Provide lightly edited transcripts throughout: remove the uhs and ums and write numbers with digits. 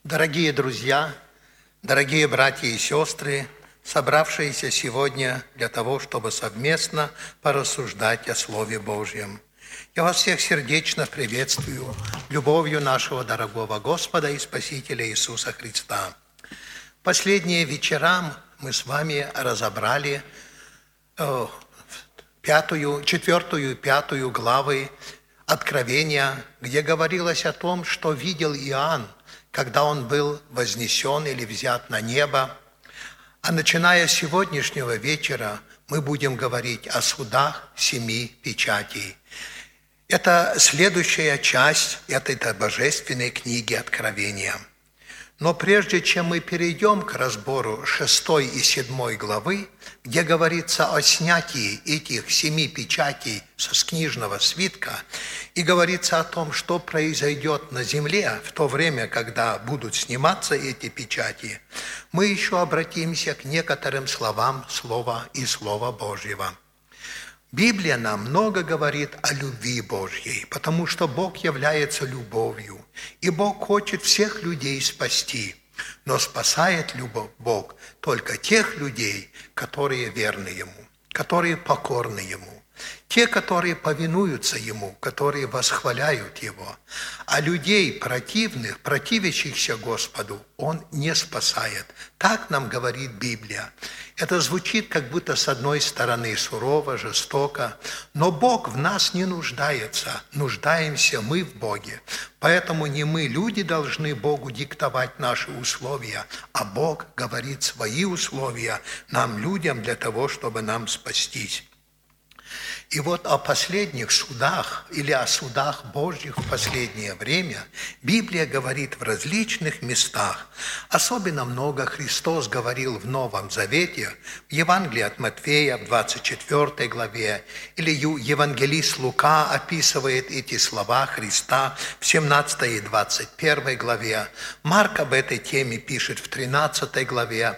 Дорогие друзья, дорогие братья и сестры, собравшиеся сегодня для того, чтобы совместно порассуждать о Слове Божьем. Я вас всех сердечно приветствую любовью нашего дорогого Господа и Спасителя Иисуса Христа. Последние вечера мы с вами разобрали 4 и 5 главы Откровения, где говорилось о том, что видел Иоанн, когда он был вознесен или взят на небо. А начиная с сегодняшнего вечера мы будем говорить о судах 7 печатей. Это следующая часть этой божественной книги Откровения. Но прежде чем мы перейдем к разбору 6 и 7 главы, где говорится о снятии этих 7 печатей с книжного свитка, и говорится о том, что произойдет на земле в то время, когда будут сниматься эти печати, мы еще обратимся к некоторым словам Слова и Слова Божьего. Библия нам много говорит о любви Божьей, потому что Бог является любовью, и Бог хочет всех людей спасти, но спасает Бог только тех людей, которые верны Ему, которые покорны Ему, те, которые повинуются Ему, которые восхваляют Его. А людей противных, противящихся Господу, Он не спасает. Так нам говорит Библия. Это звучит как будто с одной стороны сурово, жестоко, но Бог в нас не нуждается, нуждаемся мы в Боге. Поэтому не мы, люди, должны Богу диктовать наши условия, а Бог говорит свои условия нам, людям, для того, чтобы нам спастись. И вот о последних судах или о судах Божьих в последнее время Библия говорит в различных местах. Особенно много Христос говорил в Новом Завете, в Евангелии от Матфея, в 24 главе, или евангелист Лука описывает эти слова Христа в 17 и 21 главе. Марк об этой теме пишет в 13 главе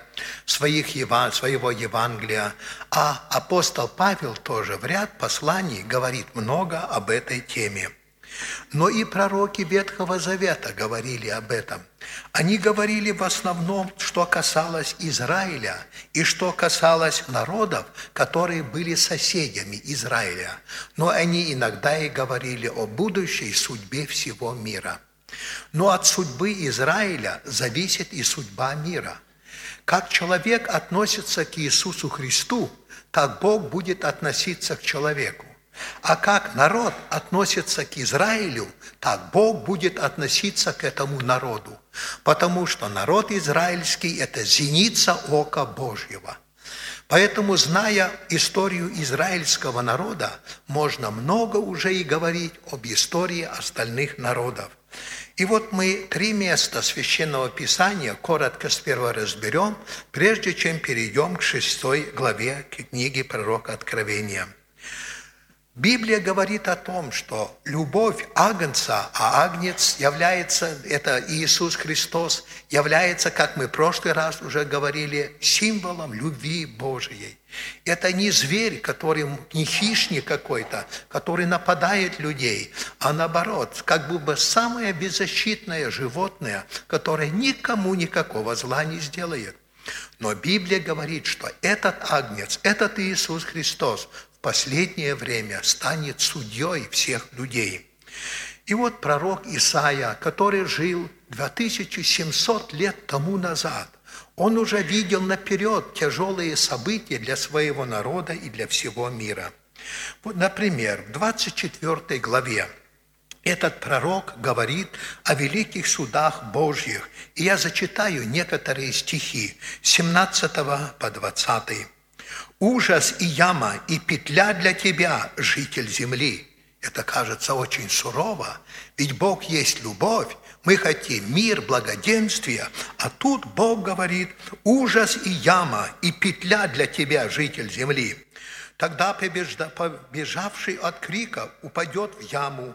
своего Евангелия, а апостол Павел тоже в ряд посланий говорит много об этой теме. Но и пророки Ветхого Завета говорили об этом. Они говорили в основном, что касалось Израиля и что касалось народов, которые были соседями Израиля. Но они иногда и говорили о будущей судьбе всего мира. Но от судьбы Израиля зависит и судьба мира. Как человек относится к Иисусу Христу, так Бог будет относиться к человеку. А как народ относится к Израилю, так Бог будет относиться к этому народу. Потому что народ израильский – это зеница ока Божьего. Поэтому, зная историю израильского народа, можно много уже и говорить об истории остальных народов. И вот мы 3 места Священного Писания коротко сперва разберем, прежде чем перейдем к 6 главе книги пророка Откровения. Библия говорит о том, что любовь Агнца, а Агнец является, это Иисус Христос, является, как мы в прошлый раз уже говорили, символом любви Божией. Это не зверь, не хищник какой-то, который нападает людей, а наоборот, как бы самое беззащитное животное, которое никому никакого зла не сделает. Но Библия говорит, что этот Агнец, этот Иисус Христос в последнее время станет судьей всех людей. И вот пророк Исаия, который жил 2700 лет тому назад, он уже видел наперед тяжелые события для своего народа и для всего мира. Вот, например, в 24 главе этот пророк говорит о великих судах Божьих. И я зачитаю некоторые стихи с 17 по 20. «Ужас и яма, и петля для тебя, житель земли». Это кажется очень сурово, ведь Бог есть любовь, мы хотим мир, благоденствие, а тут Бог говорит: ужас и яма, и петля для тебя, житель земли. Тогда побежавший от крика упадет в яму,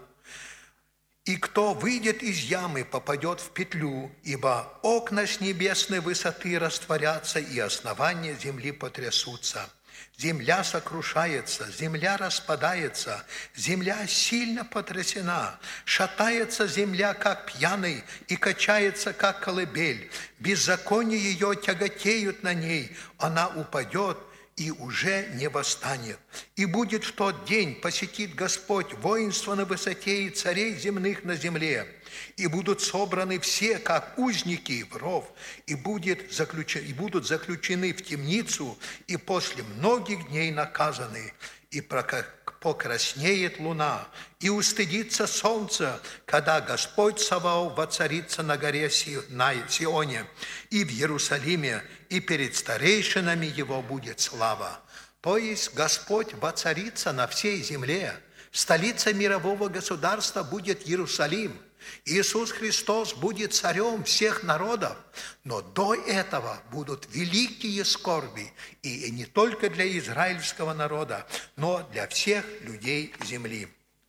и кто выйдет из ямы, попадет в петлю, ибо окна с небесной высоты растворятся, и основания земли потрясутся. Земля сокрушается, земля распадается, земля сильно потрясена. Шатается земля, как пьяный, и качается, как колыбель. Беззаконие ее тяготеют на ней, она упадет и уже не восстанет. И будет в тот день, посетит Господь воинство на высоте и царей земных на земле. И будут собраны все, как узники в ров, и будут заключены в темницу, и после многих дней наказаны. И покраснеет луна, и устыдится солнце, когда Господь Саваоф воцарится на горе Сионе и в Иерусалиме, и перед старейшинами его будет слава. То есть Господь воцарится на всей земле. Столица мирового государства будет Иерусалим. Иисус Христос будет царем всех народов, но до этого будут великие скорби, и не только для израильского народа, но для всех людей земли.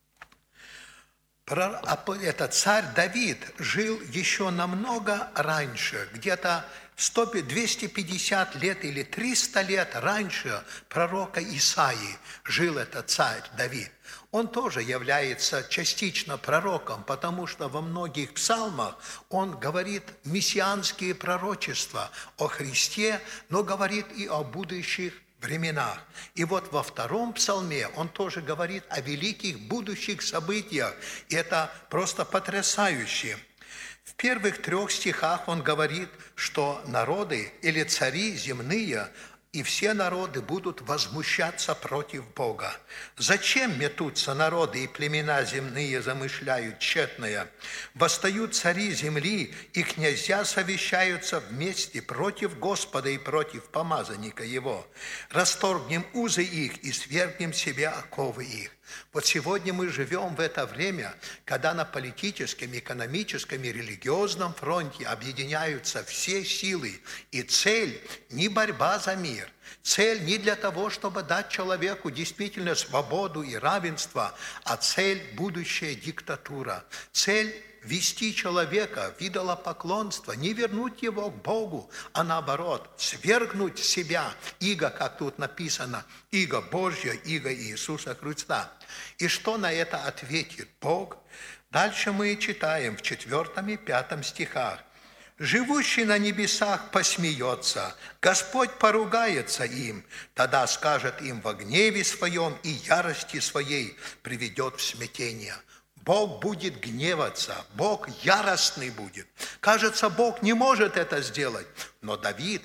Этот царь Давид жил еще намного раньше, где-то 250 лет или 300 лет раньше пророка Исаии жил этот царь Давид. Он тоже является частично пророком, потому что во многих псалмах он говорит мессианские пророчества о Христе, но говорит и о будущих временах. И вот во втором псалме он тоже говорит о великих будущих событиях, и это просто потрясающе. В первых 3 стихах он говорит, что народы или цари земные и все народы будут возмущаться против Бога. Зачем метутся народы и племена земные замышляют тщетное? Восстают цари земли, и князья совещаются вместе против Господа и против помазанника Его. Расторгнем узы их и свергнем себе оковы их. Вот сегодня мы живем в это время, когда на политическом, экономическом и религиозном фронте объединяются все силы, и цель не борьба за мир, цель не для того, чтобы дать человеку действительно свободу и равенство, а цель – будущая диктатура, цель – вести человека в идолопоклонство, не вернуть его к Богу, а наоборот, свергнуть себя, иго, как тут написано, иго Божье, иго Иисуса Христа. И что на это ответит Бог? Дальше мы читаем в 4 и 5 стихах. «Живущий на небесах посмеется, Господь поругается им, тогда скажет им во гневе своем и ярости своей приведет в смятение». Бог будет гневаться, Бог яростный будет. Кажется, Бог не может это сделать. Но Давид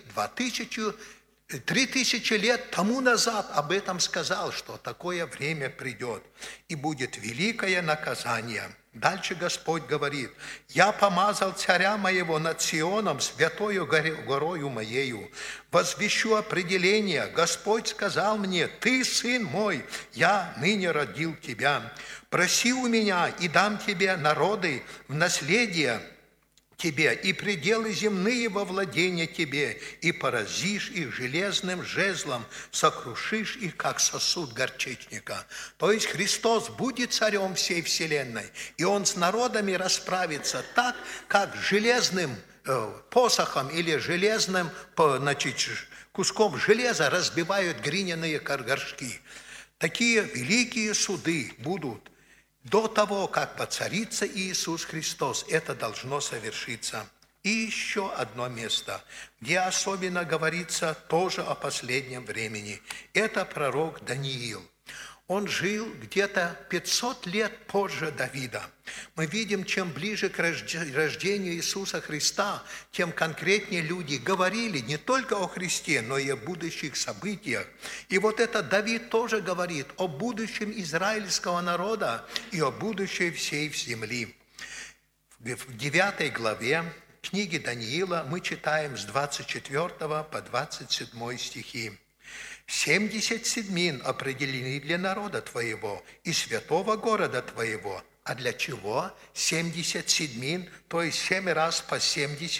3000 лет тому назад об этом сказал, что такое время придет, и будет великое наказание. Дальше Господь говорит: «Я помазал царя моего над Сионом, святою горою моею. Возвещу определение. Господь сказал мне: ты, сын мой, я ныне родил тебя. Проси у меня, и дам тебе народы в наследие тебе, и пределы земные во владение тебе, и поразишь их железным жезлом, сокрушишь их, как сосуд горчичника». То есть Христос будет царем всей вселенной, и Он с народами расправится так, как железным посохом или железным, куском железа разбивают глиняные горшки. Такие великие суды будут до того, как воцарится Иисус Христос. Это должно совершиться. И еще одно место, где особенно говорится тоже о последнем времени. Это пророк Даниил. Он жил где-то 500 лет позже Давида. Мы видим, чем ближе к рождению Иисуса Христа, тем конкретнее люди говорили не только о Христе, но и о будущих событиях. И вот этот Давид тоже говорит о будущем израильского народа и о будущей всей земли. В 9 главе книги Даниила мы читаем с 24 по 27 стихи. 70 седьмин определены для народа твоего и святого города твоего. А для чего 70 седьмин, то есть 7 раз по 70?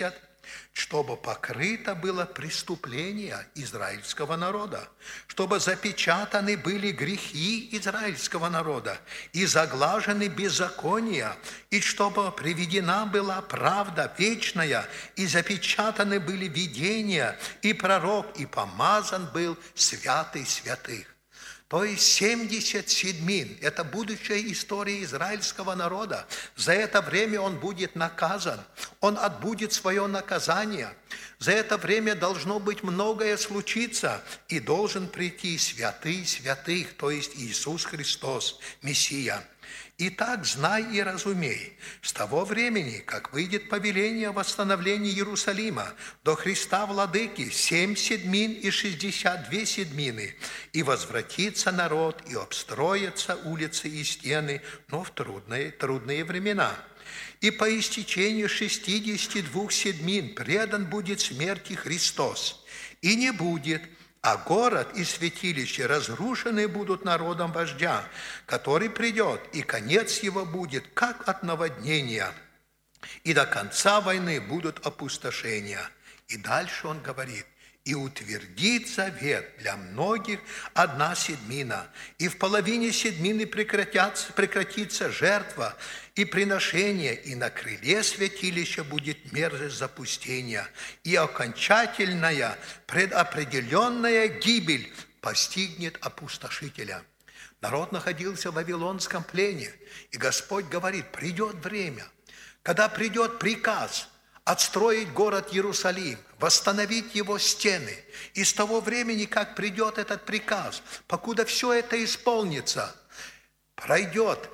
чтобы покрыто было преступление израильского народа, чтобы запечатаны были грехи израильского народа и заглажены беззакония, и чтобы приведена была правда вечная, и запечатаны были видения, и пророк, и помазан был святый святых. То есть 70 седьмин – это будущая история израильского народа. За это время он будет наказан, он отбудет свое наказание. За это время должно быть многое случиться, и должен прийти святый святых, то есть Иисус Христос, Мессия. Итак, знай и разумей, с того времени, как выйдет повеление о восстановлении Иерусалима до Христа Владыки 7 седьмин и 62 седьмины, и возвратится народ, и обстроятся улицы и стены, но в трудные времена. И по истечению 62 седьмин предан будет смерти Христос, и не будет, а город и святилище разрушены будут народом вождя, который придет, и конец его будет, как от наводнения, и до конца войны будут опустошения. И дальше он говорит: и утвердит завет для многих 1 седьмина, и в половине седьмины прекратится жертва и приношение, и на крыле святилища будет мерзость запустения, и окончательная предопределенная гибель постигнет опустошителя. Народ находился в вавилонском плене, и Господь говорит: придет время, когда придет приказ отстроить город Иерусалим, восстановить его стены. И с того времени, как придет этот приказ, покуда все это исполнится, пройдет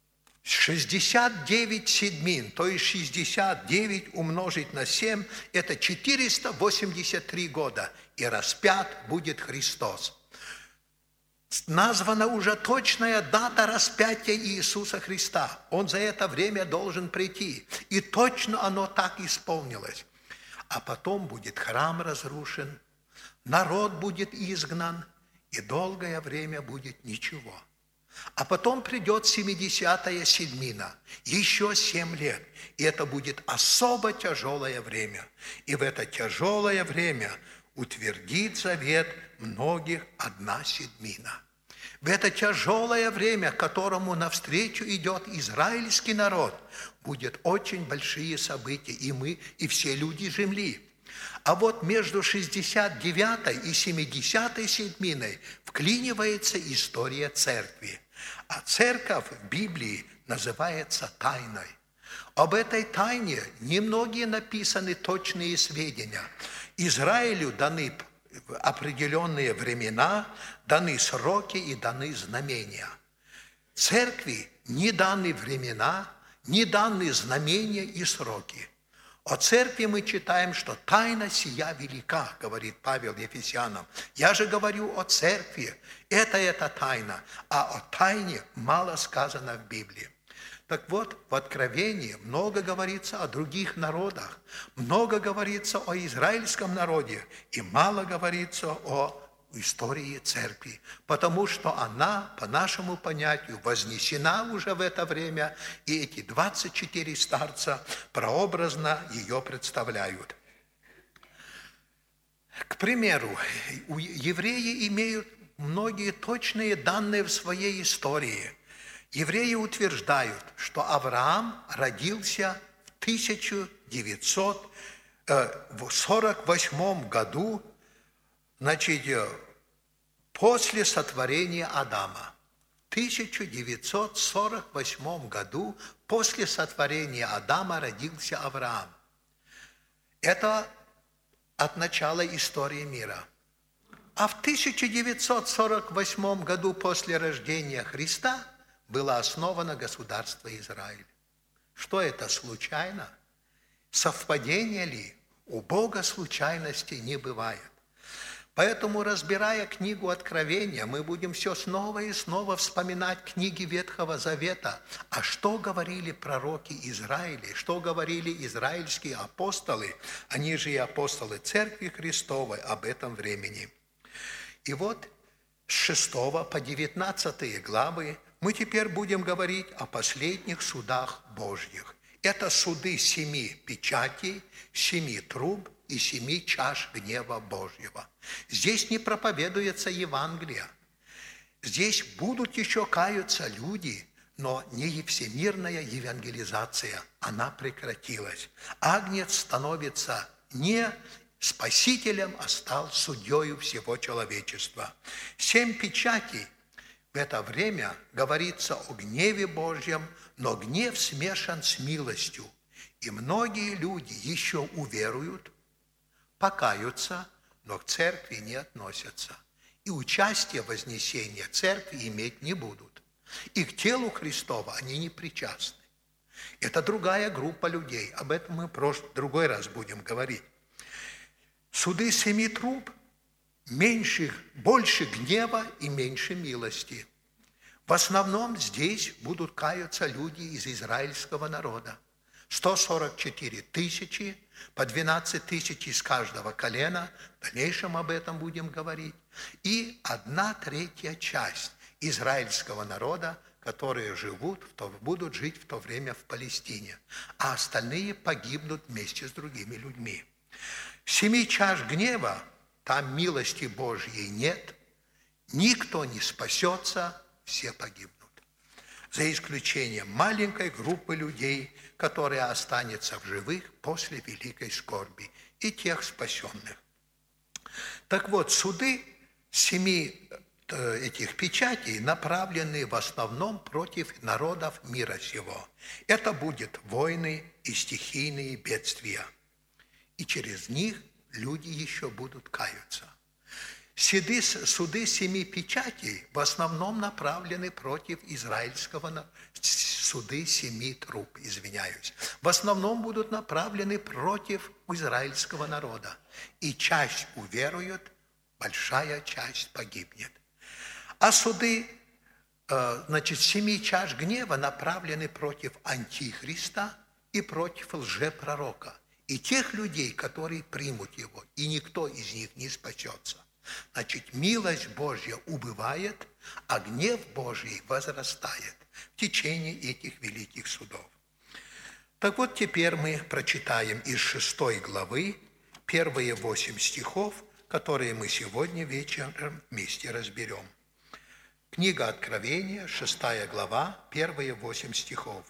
69 седьмин, то есть 69 умножить на 7, это 483 года, и распят будет Христос. Названа уже точная дата распятия Иисуса Христа. Он за это время должен прийти. И точно оно так исполнилось. А потом будет храм разрушен, народ будет изгнан, и долгое время будет ничего. А потом придет 70-я седьмина, еще 7 лет, и это будет особо тяжелое время. И в это тяжелое время утвердит завет многих 1 седьмина. В это тяжелое время, которому навстречу идет израильский народ, будут очень большие события, и мы, и все люди земли. А вот между 69 и 70 седьминой вклинивается история церкви. А церковь в Библии называется тайной. Об этой тайне немногие написаны точные сведения. Израилю даны определенные времена, даны сроки и даны знамения. Церкви не даны времена, не даны знамения и сроки. О церкви мы читаем, что тайна сия велика, говорит Павел Ефесянам. Я же говорю о церкви, это тайна, а о тайне мало сказано в Библии. Так вот, в Откровении много говорится о других народах, много говорится о израильском народе и мало говорится о истории церкви, потому что она, по нашему понятию, вознесена уже в это время, и эти 24 старца прообразно ее представляют. К примеру, евреи имеют многие точные данные в своей истории. Евреи утверждают, что Авраам родился в 1948 году, после сотворения Адама. В 1948 году после сотворения Адама родился Авраам. Это от начала истории мира. А в 1948 году после рождения Христа было основано государство Израиль. Что это, случайно? Совпадение ли? У Бога случайностей не бывает. Поэтому, разбирая книгу Откровения, мы будем все снова и снова вспоминать книги Ветхого Завета. А что говорили пророки Израиля, что говорили израильские апостолы, они же и апостолы Церкви Христовой об этом времени. И вот с 6 по 19 главы мы теперь будем говорить о последних судах Божьих. Это суды 7 печатей, 7 труб и 7 чаш гнева Божьего. Здесь не проповедуется Евангелие. Здесь будут еще каяться люди, но не всемирная евангелизация, она прекратилась. Агнец становится не спасителем, а стал судьей всего человечества. 7 печатей в это время говорится о гневе Божьем, но гнев смешан с милостью. И многие люди еще уверуют, покаются, но к церкви не относятся. И участие в вознесении церкви иметь не будут. И к телу Христова они не причастны. Это другая группа людей. Об этом мы в другой раз будем говорить. Суды 7 труб, больше гнева и меньше милости. В основном здесь будут каяться люди из израильского народа. 144 тысячи, по 12 тысяч из каждого колена, в дальнейшем об этом будем говорить, и 1/3 часть израильского народа, которые будут жить в то время в Палестине, а остальные погибнут вместе с другими людьми. 7 чаш гнева, там милости Божьей нет, никто не спасется, все погибнут. За исключением маленькой группы людей, которая останется в живых после великой скорби, и тех спасенных. Так вот, суды 7 этих печатей направлены в основном против народов мира сего. Это будут войны и стихийные бедствия. И через них люди еще будут каяться. Суды 7 печатей в основном направлены против израильского народа. Суды 7 труб, в основном будут направлены против израильского народа. И часть уверует, большая часть погибнет. А суды, 7 чаш гнева направлены против антихриста и против лжепророка. И тех людей, которые примут его, и никто из них не спасется. Значит, милость Божья убывает, а гнев Божий возрастает в течение этих великих судов. Так вот, теперь мы прочитаем из 6 главы первые 8 стихов, которые мы сегодня вечером вместе разберем. Книга Откровения, 6 глава, первые 8 стихов.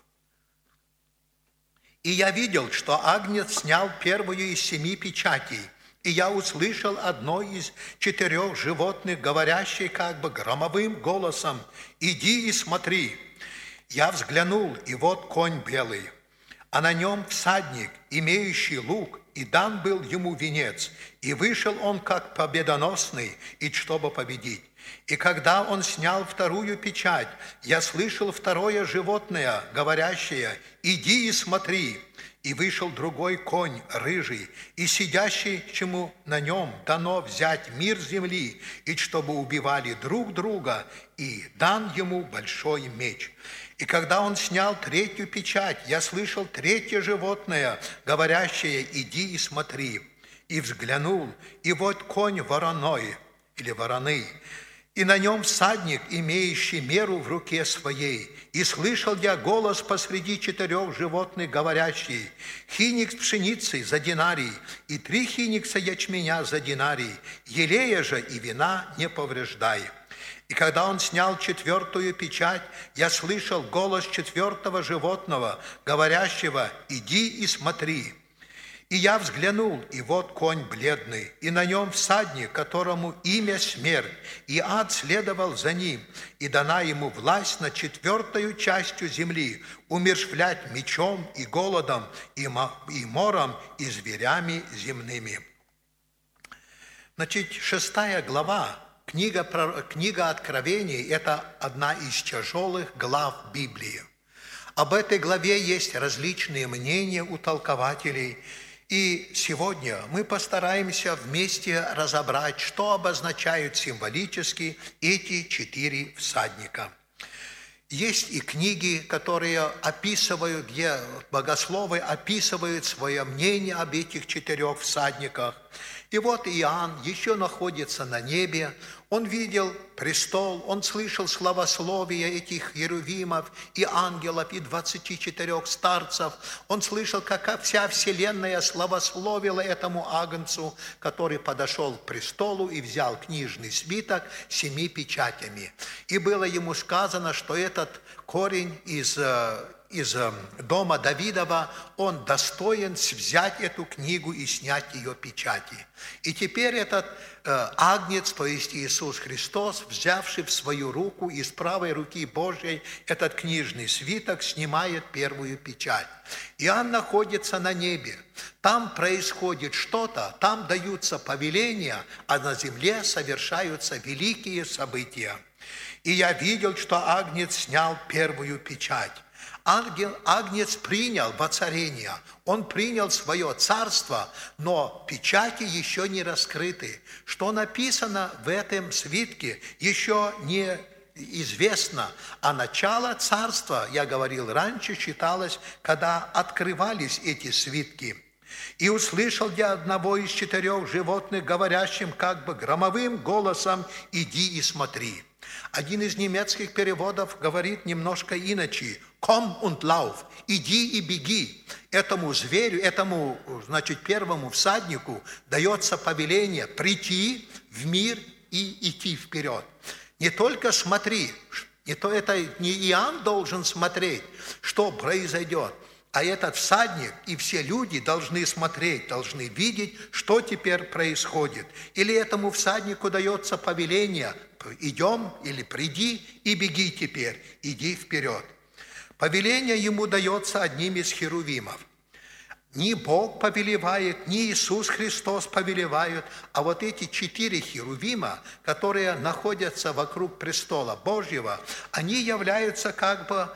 «И я видел, что Агнец снял первую из 7 печатей, и я услышал одно из 4 животных, говорящее как бы громовым голосом: „Иди и смотри“. Я взглянул, и вот конь белый, а на нем всадник, имеющий лук, и дан был ему венец, и вышел он как победоносный, и чтобы победить. И когда он снял 2 печать, я слышал 2 животное, говорящее: „Иди и смотри“. И вышел другой конь, рыжий, и сидящему на нем дано взять мир земли, и чтобы убивали друг друга, и дан ему большой меч. И когда он снял 3 печать, я слышал 3 животное, говорящее: „Иди и смотри“. И взглянул, и вот конь вороной, или вороны, и на нем всадник, имеющий меру в руке своей. И слышал я голос посреди 4 животных, говорящий: „Хиникс пшеницы за динарий, и 3 хиникса ячменя за динарий, елея же и вина не повреждай“. И когда он снял 4 печать, я слышал голос 4 животного, говорящего: „Иди и смотри“. И я взглянул, и вот конь бледный, и на нем всадник, которому имя смерть, и ад следовал за ним, и дана ему власть над 4 частью земли, умерщвлять мечом и голодом, и мором, и зверями земными». Значит, 6 глава, книга Откровений – это одна из тяжелых глав Библии. Об этой главе есть различные мнения у толкователей. И сегодня мы постараемся вместе разобрать, что обозначают символически эти 4 всадника. Есть и книги, которые описывают, где богословы описывают свое мнение об этих 4 всадниках. И вот Иоанн еще находится на небе. Он видел престол, он слышал славословие этих херувимов и ангелов, и 24 старцев. Он слышал, как вся вселенная славословила этому агнцу, который подошел к престолу и взял книжный свиток с 7 печатями. И было ему сказано, что этот корень из дома Давидова, он достоин взять эту книгу и снять ее печати. И теперь этот агнец, то есть Иисус Христос, взявший в свою руку из правой руки Божьей этот книжный свиток, снимает первую печать. Иоанн находится на небе. Там происходит что-то, там даются повеления, а на земле совершаются великие события. И я видел, что агнец снял первую печать. Агнец принял воцарение, он принял свое царство, но печати еще не раскрыты. Что написано в этом свитке, еще не известно. А начало царства, я говорил раньше, считалось, когда открывались эти свитки. «И услышал я одного из 4 животных, говорящим как бы громовым голосом: иди и смотри». Один из немецких переводов говорит немножко иначе: «Komm und lauf», «иди и беги». Этому зверю, первому всаднику дается повеление прийти в мир и идти вперед. Не только смотри, не Иоанн должен смотреть, что произойдет, а этот всадник и все люди должны смотреть, должны видеть, что теперь происходит. Или этому всаднику дается повеление: идем, или приди и беги теперь, иди вперед. Повеление ему дается одним из херувимов. Не Бог повелевает, не Иисус Христос повелевает, а вот эти 4 херувима, которые находятся вокруг престола Божьего, они являются как бы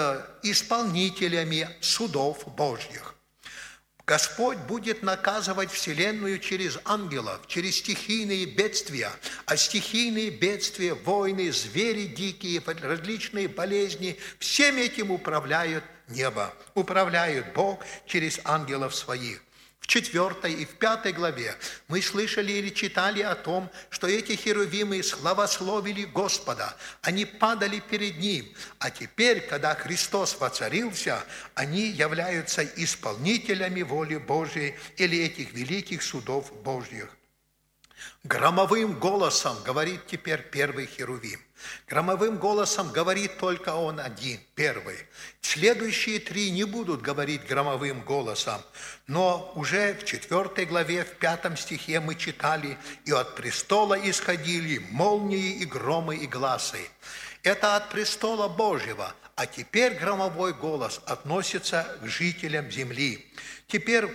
исполнителями судов Божьих. Господь будет наказывать вселенную через ангелов, через стихийные бедствия. А стихийные бедствия, войны, звери дикие, различные болезни, всем этим управляет небо, управляет Бог через ангелов своих. В 4 и в 5 главе мы слышали или читали о том, что эти херувимы славословили Господа, они падали перед Ним, а теперь, когда Христос воцарился, они являются исполнителями воли Божьей или этих великих судов Божьих. Громовым голосом говорит теперь первый херувим. Громовым голосом говорит только он один, первый. Следующие 3 не будут говорить громовым голосом, но уже в 4 главе, в 5 стихе мы читали: «И от престола исходили молнии и громы и гласы». Это от престола Божьего, а теперь громовой голос относится к жителям земли. Теперь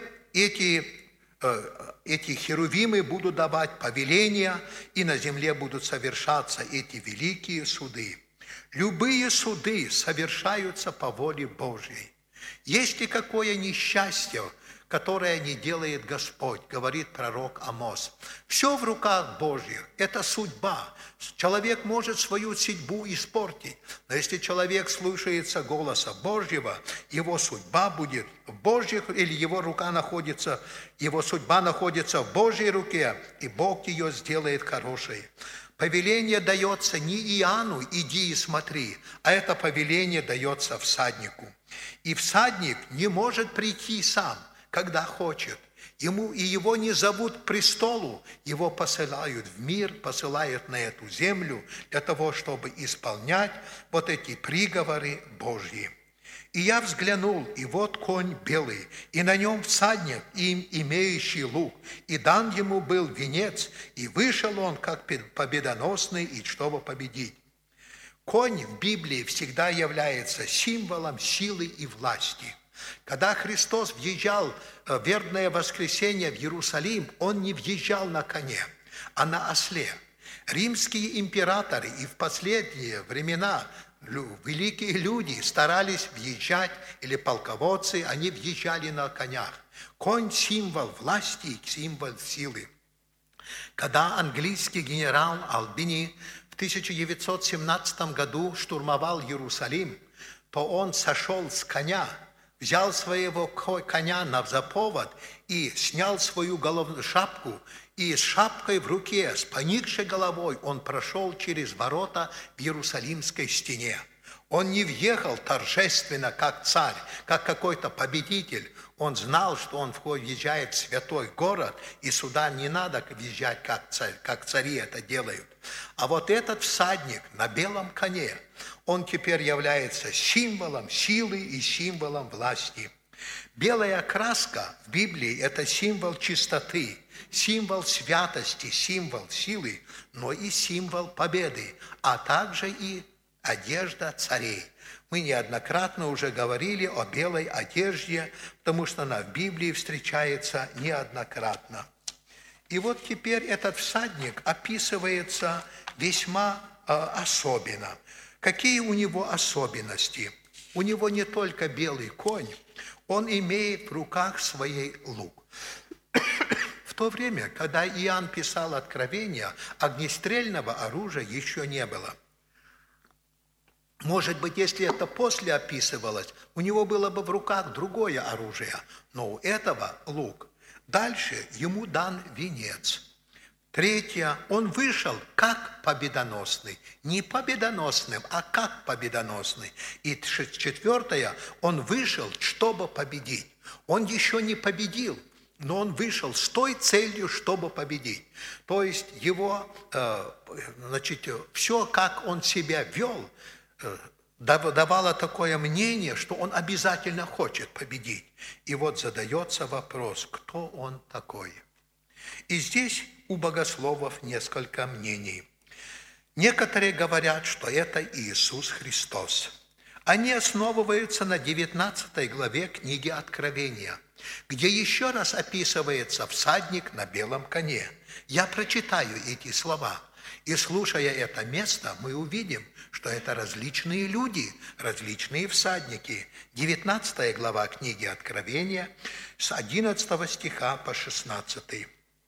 эти херувимы будут давать повеления, и на земле будут совершаться эти великие суды. Любые суды совершаются по воле Божьей. Есть ли какое несчастье, которое не делает Господь, говорит пророк Амос. Все в руках Божьих, это судьба. Человек может свою судьбу испортить, но если человек слушается голоса Божьего, его судьба будет в Божьих, или его судьба находится в Божьей руке, и Бог ее сделает хорошей. Повеление дается не Иоанну: иди и смотри, а это повеление дается всаднику. И всадник не может прийти сам, когда хочет. Его не зовут к престолу, его посылают в мир, посылают на эту землю для того, чтобы исполнять вот эти приговоры Божьи. И я взглянул, и вот конь белый, и на нем всадник, имеющий лук, и дан ему был венец, и вышел он как победоносный, и чтобы победить. Конь в Библии всегда является символом силы и власти. Когда Христос въезжал в вербное воскресенье в Иерусалим, Он не въезжал на коне, а на осле. Римские императоры и в последние времена великие люди старались въезжать, или полководцы, они въезжали на конях. Конь – символ власти и символ силы. Когда английский генерал Альбини в 1917 году штурмовал Иерусалим, то он сошел с коня взял своего коня на заповод и снял свою головную шапку, и с шапкой в руке, с поникшей головой, он прошел через ворота в Иерусалимской стене. Он не въехал торжественно, как царь, как какой-то победитель. Он знал, что он въезжает в святой город, и сюда не надо въезжать, как цари это делают. А вот этот всадник на белом коне, он теперь является символом силы и символом власти. Белая краска в Библии – это символ чистоты, символ святости, символ силы, но и символ победы, а также и одежда царей. Мы неоднократно уже говорили о белой одежде, потому что она в Библии встречается неоднократно. И вот теперь этот всадник описывается весьма особенно. Какие у него особенности? У него не только белый конь, он имеет в руках свой лук. В то время, когда Иоанн писал Откровение, огнестрельного оружия еще не было. Может быть, если это после описывалось, у него было бы в руках другое оружие, но у этого лук. Дальше ему дан венец. Третье, он вышел как победоносный. Не победоносным, а как победоносный. И четвертое, он вышел, чтобы победить. Он еще не победил, но он вышел с той целью, чтобы победить. То есть его, все, как он себя вел, давало такое мнение, что он обязательно хочет победить. И вот задается вопрос, кто он такой? И здесь у богословов несколько мнений. Некоторые говорят, что это Иисус Христос. Они основываются на 19 главе книги Откровения, где еще раз описывается всадник на белом коне. Я прочитаю эти слова. И слушая это место, мы увидим, что это различные люди, различные всадники. 19 глава книги Откровения с 11 стиха по 16.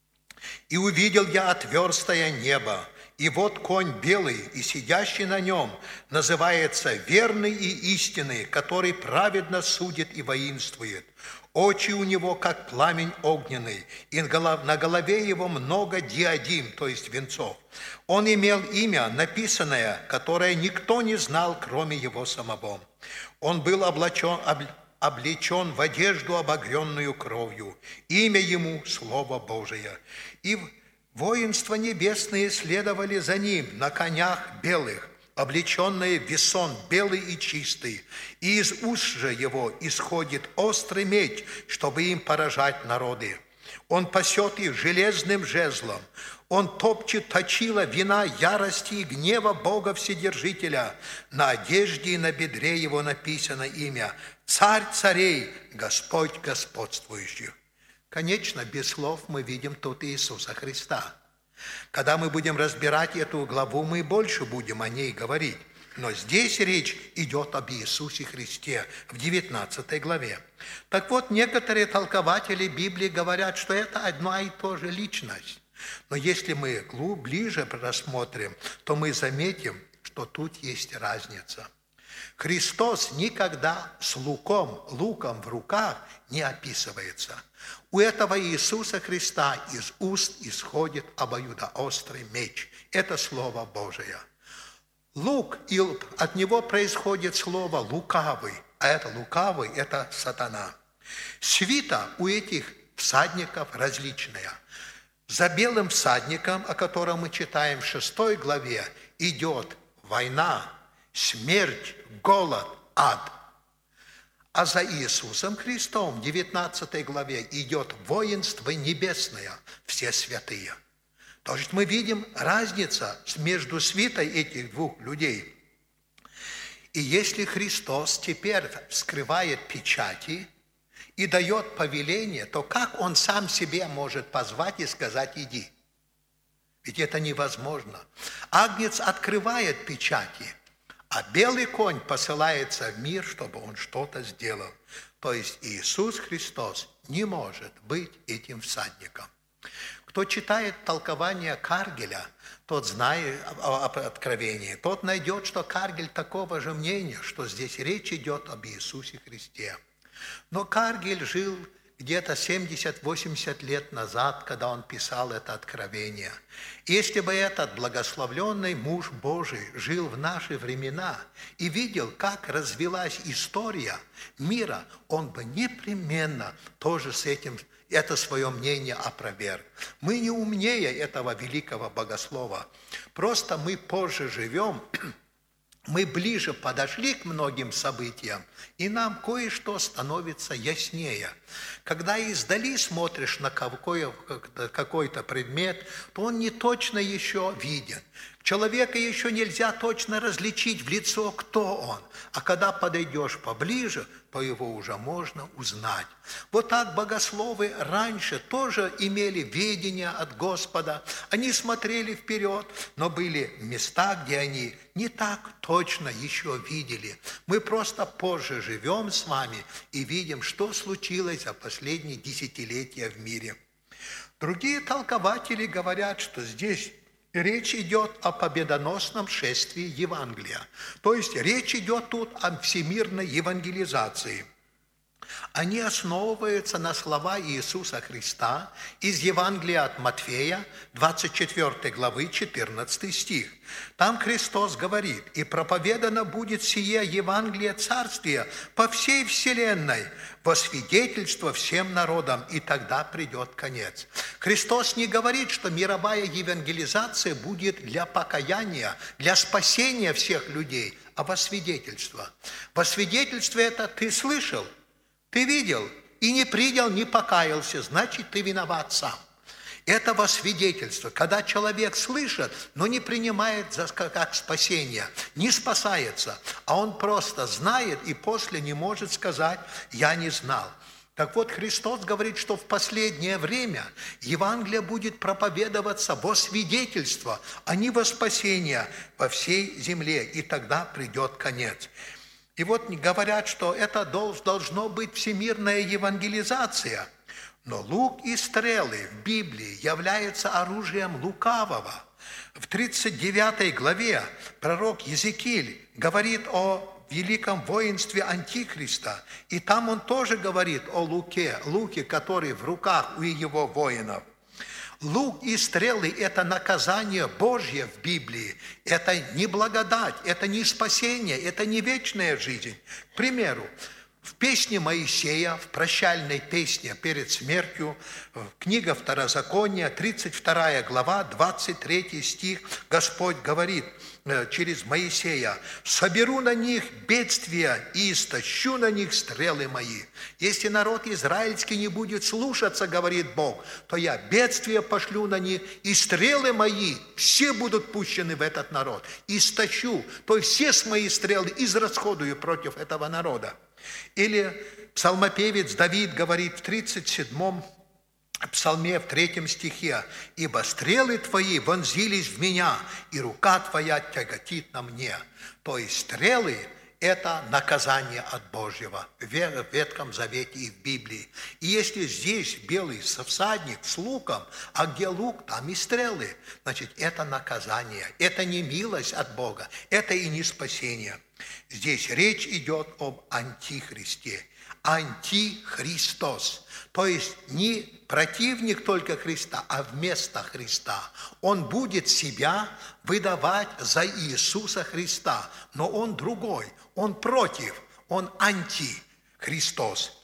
«И увидел я отверстое небо, и вот конь белый, и сидящий на нем называется верный и истинный, который праведно судит и воинствует. Очи у него, как пламень огненный, и на голове его много диадим, то есть венцов. Он имел имя, написанное, которое никто не знал, кроме его самого. Он был облечен в одежду, обогренную кровью. Имя ему – Слово Божие. И воинства небесные следовали за ним на конях белых, облеченные в весон белый и чистый, и из уст же его исходит острый меч, чтобы им поражать народы. Он пасет их железным жезлом, он топчет точила вина ярости и гнева Бога Вседержителя. На одежде и на бедре его написано имя «Царь царей, Господь господствующих». Конечно, без слов мы видим тут Иисуса Христа. Когда мы будем разбирать эту главу, мы больше будем о ней говорить. Но здесь речь идет об Иисусе Христе в 19 главе. Так вот, некоторые толкователи Библии говорят, что это одна и та же личность. Но если мы ближе рассмотрим, то мы заметим, что тут есть разница. Христос никогда с луком в руках не описывается. У этого Иисуса Христа из уст исходит обоюдоострый меч. Это Слово Божие. Лук, и от него происходит слово «лукавый», а это лукавый – это сатана. Свита у этих всадников различная. За белым всадником, о котором мы читаем в 6 главе, идет война, смерть, голод, ад. А за Иисусом Христом в 19 главе идет воинство небесное, все святые. То есть мы видим разницу между свитой этих двух людей. И если Христос теперь вскрывает печати и дает повеление, то как Он сам себе может позвать и сказать «иди»? Ведь это невозможно. Агнец открывает печати, а белый конь посылается в мир, чтобы он что-то сделал. То есть Иисус Христос не может быть этим всадником. Кто читает толкование Каргеля, тот, зная об Откровении, тот найдет, что Каргель такого же мнения, что здесь речь идет об Иисусе Христе. Но Каргиль жил где-то 70-80 лет назад, когда он писал это откровение. Если бы этот благословленный муж Божий жил в наши времена и видел, как развилась история мира, он бы непременно тоже с этим это свое мнение опроверг. Мы не умнее этого великого богослова. Просто мы позже живем, мы ближе подошли к многим событиям, и нам кое-что становится яснее. Когда издали смотришь на какой-то предмет, то он не точно еще виден. Человека еще нельзя точно различить в лицо, кто он. А когда подойдешь поближе, то его уже можно узнать. Вот так богословы раньше тоже имели ведение от Господа. Они смотрели вперед, но были места, где они не так точно еще видели. Мы просто позже живем с вами и видим, что случилось за последние десятилетия в мире. Другие толкователи говорят, что здесь речь идет о победоносном шествии Евангелия. То есть речь идет тут о всемирной евангелизации. Они основываются на слова Иисуса Христа из Евангелия от Матфея, 24 главы, 14 стих. Там Христос говорит: «И проповедано будет сие Евангелие Царствия по всей вселенной, во свидетельство всем народам, и тогда придет конец». Христос не говорит, что мировая евангелизация будет для покаяния, для спасения всех людей, а во свидетельство. Во свидетельство это ты слышал, ты видел и не принял, не покаялся, значит, ты виноват сам. Это во свидетельство, когда человек слышит, но не принимает как спасение, не спасается, а он просто знает и после не может сказать: «Я не знал». Так вот, Христос говорит, что в последнее время Евангелие будет проповедоваться во свидетельство, а не во спасение по всей земле, и тогда придет конец. И вот говорят, что это должно быть всемирная евангелизация. Но лук и стрелы в Библии являются оружием лукавого. В 39 главе пророк Иезекииль говорит о великом воинстве Антихриста. И там он тоже говорит о луке, который в руках у его воинов. Лук и стрелы – это наказание Божье в Библии. Это не благодать, это не спасение, это не вечная жизнь. К примеру, в песне Моисея, в прощальной песне перед смертью, книга Второзакония, 32 глава, 23 стих, Господь говорит через Моисея: «Соберу на них бедствия и истощу на них стрелы мои». Если народ израильский не будет слушаться, говорит Бог, то я бедствия пошлю на них, и стрелы мои все будут пущены в этот народ. Истощу, то есть все мои стрелы израсходую против этого народа. Или псалмопевец Давид говорит в 37-м Псалме в 3 стихе: «Ибо стрелы твои вонзились в меня, и рука твоя тяготит на мне». То есть стрелы – это наказание от Божьего в Ветхом Завете и в Библии. И если здесь белый всадник с луком, а где лук, там и стрелы, значит, это наказание, это не милость от Бога, это и не спасение. Здесь речь идет об Антихристе. Антихристос. То есть не противник только Христа, а вместо Христа. Он будет себя выдавать за Иисуса Христа, но он другой, он против, он антихристос.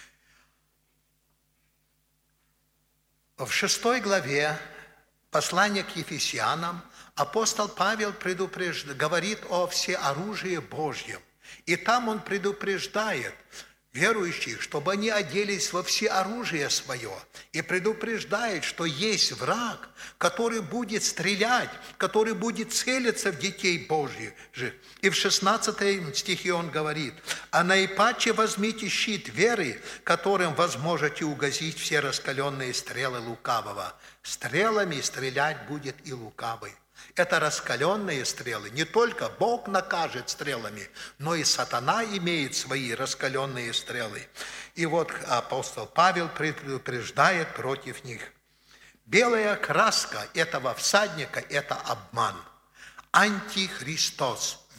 В 6 главе послания к Ефесянам апостол Павел говорит о всеоружии Божьем. И там он предупреждает верующих, чтобы они оделись во всеоружие свое, и предупреждает, что есть враг, который будет стрелять, который будет целиться в детей Божьих. И в 16 стихе он говорит: «А наипаче возьмите щит веры, которым возможете угасить все раскаленные стрелы лукавого». Стрелами стрелять будет и лукавый. Это раскаленные стрелы. Не только Бог накажет стрелами, но и сатана имеет свои раскаленные стрелы. И вот апостол Павел предупреждает против них. Белая краска этого всадника – это обман. Антихристос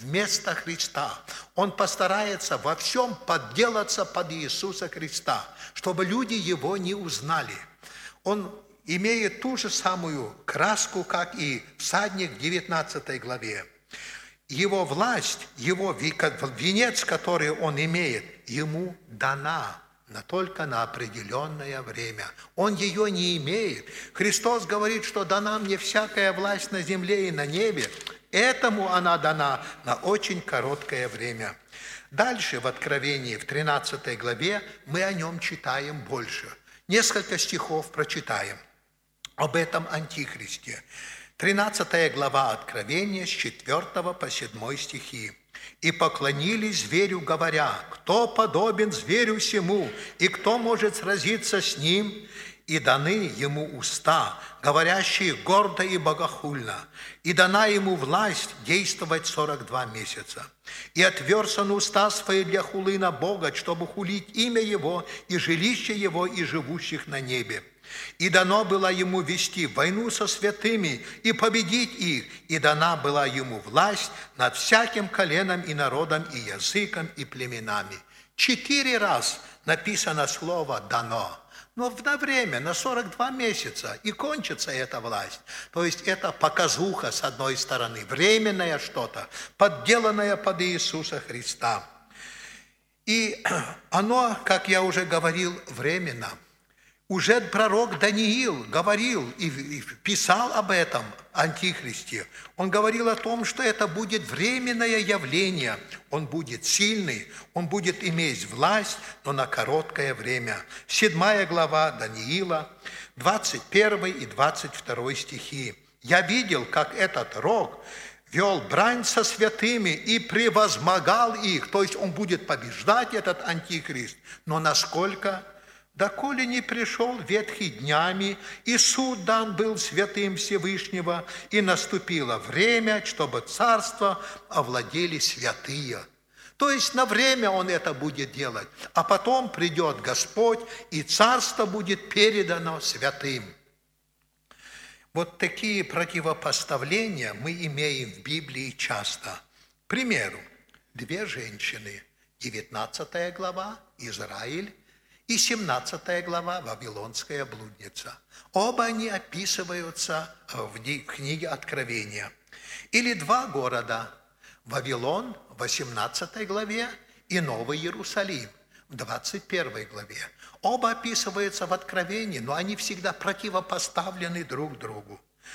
вместо Христа. Он постарается во всем подделаться под Иисуса Христа, чтобы люди Его не узнали. Он имеет ту же самую краску, как и всадник в 19 главе. Его власть, его венец, который он имеет, ему дана только на определенное время. Он ее не имеет. Христос говорит, что дана мне всякая власть на земле и на небе. Этому она дана на очень короткое время. Дальше в Откровении, в 13 главе, мы о нем читаем больше. Несколько стихов прочитаем об этом Антихристе. 13 глава Откровения с 4 по 7 стихи. «И поклонились зверю, говоря, кто подобен зверю сему, и кто может сразиться с ним? И даны ему уста, говорящие гордо и богохульно, и дана ему власть действовать 42 месяца. И отверз он уста свои для хулы на Бога, чтобы хулить имя Его и жилище Его и живущих на небе. И дано было ему вести войну со святыми и победить их, и дана была ему власть над всяким коленом и народом, и языком, и племенами». 4 раза написано слово «дано». Но на время, на 42 месяца, и кончится эта власть. То есть это показуха, с одной стороны, временное что-то, подделанное под Иисуса Христа. И оно, как я уже говорил, временно. Уже пророк Даниил говорил и писал об этом Антихристе. Он говорил о том, что это будет временное явление. Он будет сильный, он будет иметь власть, но на короткое время. 7 глава Даниила, 21 и 22 стихи. «Я видел, как этот рог вел брань со святыми и превозмогал их». То есть он будет побеждать, этот Антихрист. Но насколько? «Доколе не пришел ветхий днями, и суд дан был святым Всевышнего, и наступило время, чтобы царство овладели святые». То есть на время он это будет делать, а потом придет Господь, и царство будет передано святым. Вот такие противопоставления мы имеем в Библии часто. К примеру, 2 женщины, 19 глава, Израиль, и 17 глава «Вавилонская блудница». Оба они описываются в книге Откровения. Или 2 города – Вавилон в 18 главе и Новый Иерусалим в 21 главе. Оба описываются в Откровении, но они всегда противопоставлены друг другу.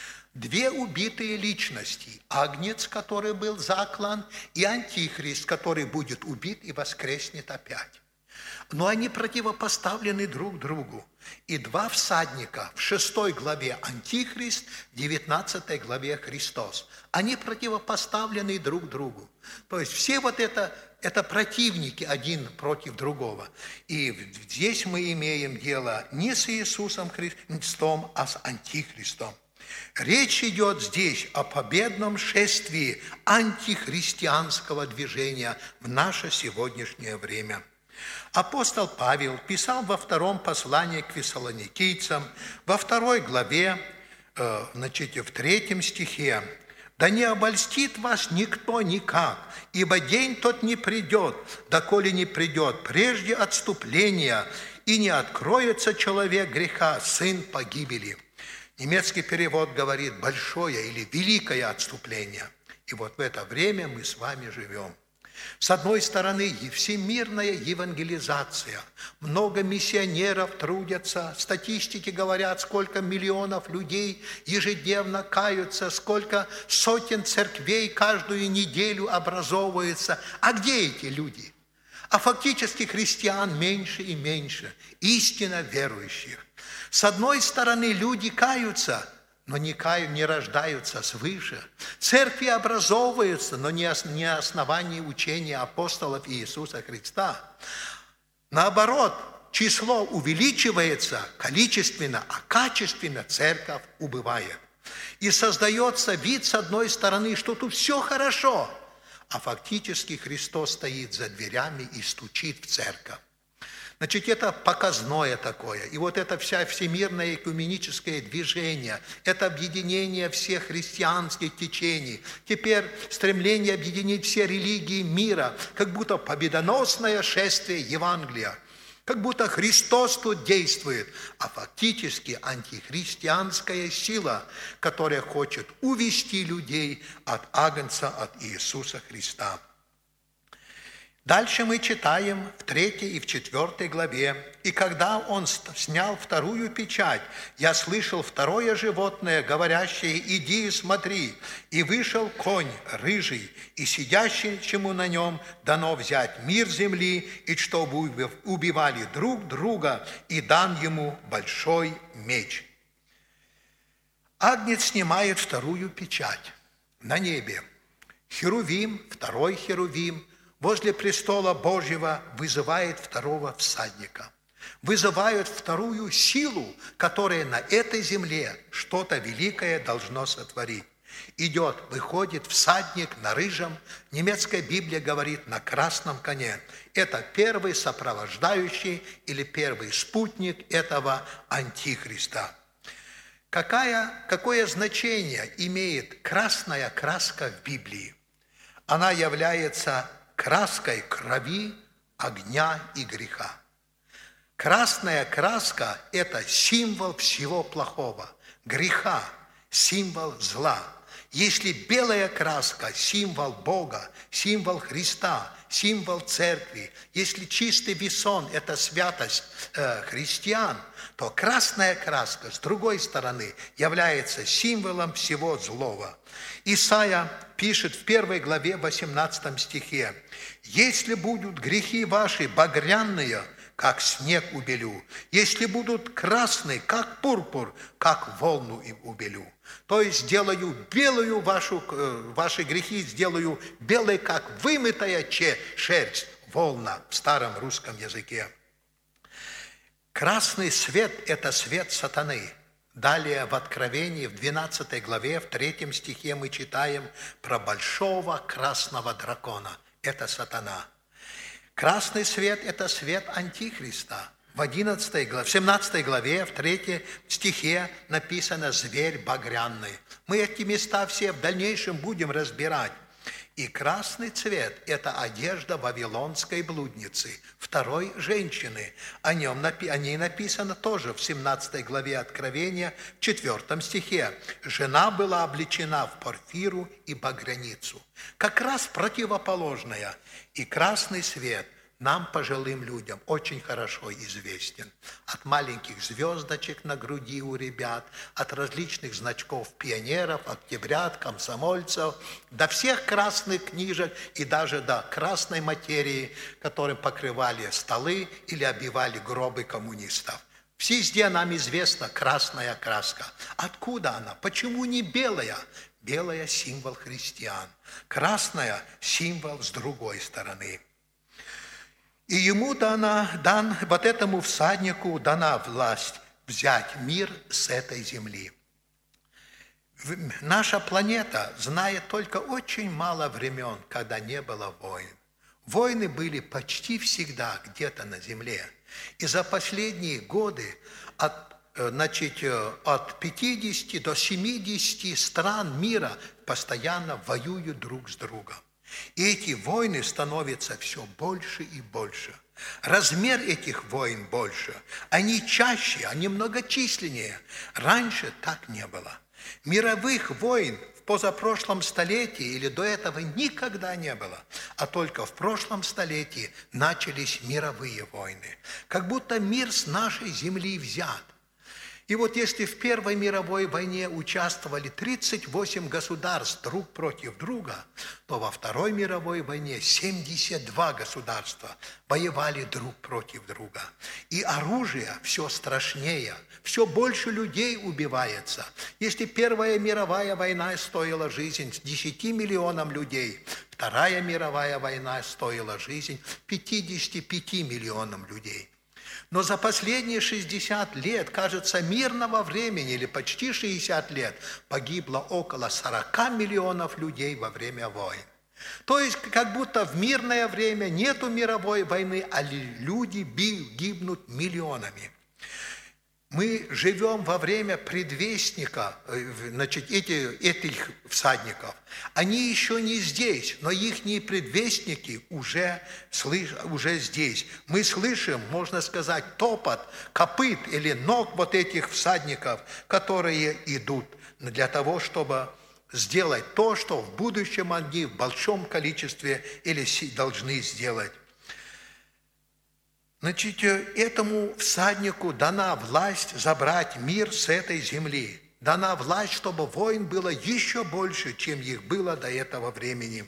2 убитые личности – Агнец, который был заклан, и Антихрист, который будет убит и воскреснет опять. Но они противопоставлены друг другу. И 2 всадника в 6 главе Антихрист, в 19 главе Христос. Они противопоставлены друг другу. То есть все вот это противники один против другого. И здесь мы имеем дело не с Иисусом Христом, а с Антихристом. Речь идет здесь о победном шествии антихристианского движения в наше сегодняшнее время. Апостол Павел писал во 2 послании к фессалоникийцам, во 2 главе, в 3 стихе: «Да не обольстит вас никто никак, ибо день тот не придет, доколе не придет прежде отступления, и не откроется человек греха, сын погибели». Немецкий перевод говорит «большое» или «великое отступление». И вот в это время мы с вами живем. С одной стороны, всемирная евангелизация. Много миссионеров трудятся. Статистики говорят, сколько миллионов людей ежедневно каются, сколько сотен церквей каждую неделю образовывается. А где эти люди? А фактически христиан меньше и меньше, истинно верующих. С одной стороны, люди каются, но не рождаются свыше. Церкви образовываются, но не на основании учения апостолов Иисуса Христа. Наоборот, число увеличивается количественно, а качественно церковь убывает. И создается вид, с одной стороны, что тут все хорошо, а фактически Христос стоит за дверями и стучит в церковь. Значит, это показное такое. И вот это вся всемирное экуменическое движение, это объединение всех христианских течений, теперь стремление объединить все религии мира, как будто победоносное шествие Евангелия, как будто Христос тут действует, а фактически антихристианская сила, которая хочет увести людей от Агнца, от Иисуса Христа. Дальше мы читаем в 3 и в 4 главе. «И когда он снял вторую печать, я слышал второе животное, говорящее: иди и смотри. И вышел конь рыжий, и сидящему на нем дано взять мир земли, и чтобы убивали друг друга, и дан ему большой меч». Агнец снимает вторую печать на небе. Херувим, второй херувим, возле престола Божьего вызывает второго всадника, вызывают вторую силу, которая на этой земле что-то великое должно сотворить. Идет, выходит всадник на рыжем, немецкая Библия говорит, на красном коне. Это первый сопровождающий или первый спутник этого антихриста. Какое значение имеет красная краска в Библии? Она является краской крови, огня и греха. Красная краска – это символ всего плохого, греха, символ зла. Если белая краска – символ Бога, символ Христа, символ Церкви, если чистый весон – это святость христиан, то красная краска, с другой стороны, является символом всего злого. Исайя пишет в 1 главе 18 стихе: «Если будут грехи ваши багряные, как снег убелю, если будут красные, как пурпур, как волну им убелю». То есть сделаю белую ваши грехи, сделаю белой, как вымытая шерсть, волна в старом русском языке. Красный свет – это свет сатаны. Далее в Откровении, в 12 главе, в 3 стихе мы читаем про большого красного дракона. Это сатана. Красный свет – это свет Антихриста. В 17 главе, в 3 стихе написано «зверь багряный». Мы эти места все в дальнейшем будем разбирать. И красный цвет – это одежда вавилонской блудницы, второй женщины. О ней написано тоже в 17 главе Откровения, в 4 стихе. «Жена была облечена в порфиру и багряницу». Как раз противоположная. И красный свет нам, пожилым людям, очень хорошо известен. От маленьких звездочек на груди у ребят, от различных значков пионеров, октябрят, комсомольцев, до всех красных книжек и даже до красной материи, которым покрывали столы или обивали гробы коммунистов. Везде нам известна красная краска. Откуда она? Почему не белая? Белая – символ христиан. Красная – символ с другой стороны. И ему вот этому всаднику дана власть взять мир с этой земли. Наша планета знает только очень мало времен, когда не было войн. Войны были почти всегда где-то на земле. И за последние годы от 50 до 70 стран мира постоянно воюют друг с другом. И эти войны становятся все больше и больше. Размер этих войн больше. Они чаще, они многочисленнее. Раньше так не было. Мировых войн в позапрошлом столетии или до этого никогда не было. А только в прошлом столетии начались мировые войны. Как будто мир с нашей земли взят. И вот если в Первой мировой войне участвовали 38 государств друг против друга, то во Второй мировой войне 72 государства воевали друг против друга. И оружие все страшнее, все больше людей убивается. Если Первая мировая война стоила жизнь 10 миллионам людей, Вторая мировая война стоила жизнь 55 миллионам людей. Но за последние 60 лет, кажется, мирного времени, или почти 60 лет, погибло около 40 миллионов людей во время войн. То есть, как будто в мирное время нету мировой войны, а люди гибнут миллионами. Мы живем во время предвестника, значит, этих всадников. Они еще не здесь, но их предвестники уже здесь. Мы слышим, можно сказать, топот копыт или ног вот этих всадников, которые идут для того, чтобы сделать то, что в будущем они в большом количестве или должны сделать. Значит, этому всаднику дана власть забрать мир с этой земли. Дана власть, чтобы войн было еще больше, чем их было до этого времени.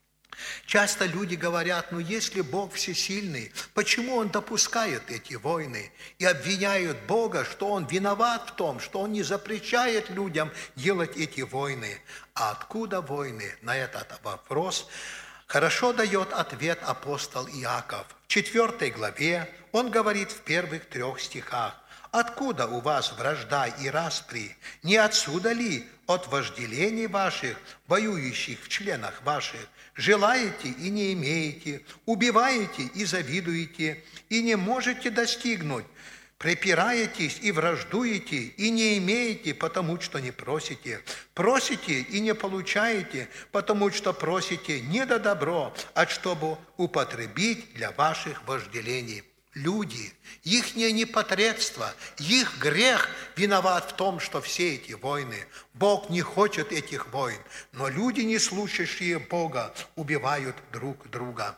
Часто люди говорят, если Бог всесильный, почему Он допускает эти войны? И обвиняют Бога, что Он виноват в том, что Он не запрещает людям делать эти войны. А откуда войны? На этот вопрос хорошо дает ответ апостол Иаков. В 4 главе он говорит в первых 3 стихах: «Откуда у вас вражда и распри? Не отсюда ли от вожделений ваших, воюющих в членах ваших? Желаете и не имеете, убиваете и завидуете, и не можете достигнуть. Препираетесь и враждуете, и не имеете, потому что не просите. Просите и не получаете, потому что просите не до добро, а чтобы употребить для ваших вожделений». Люди, их непотребство, их грех виноват в том, что все эти войны. Бог не хочет этих войн, но люди, не слушающие Бога, убивают друг друга.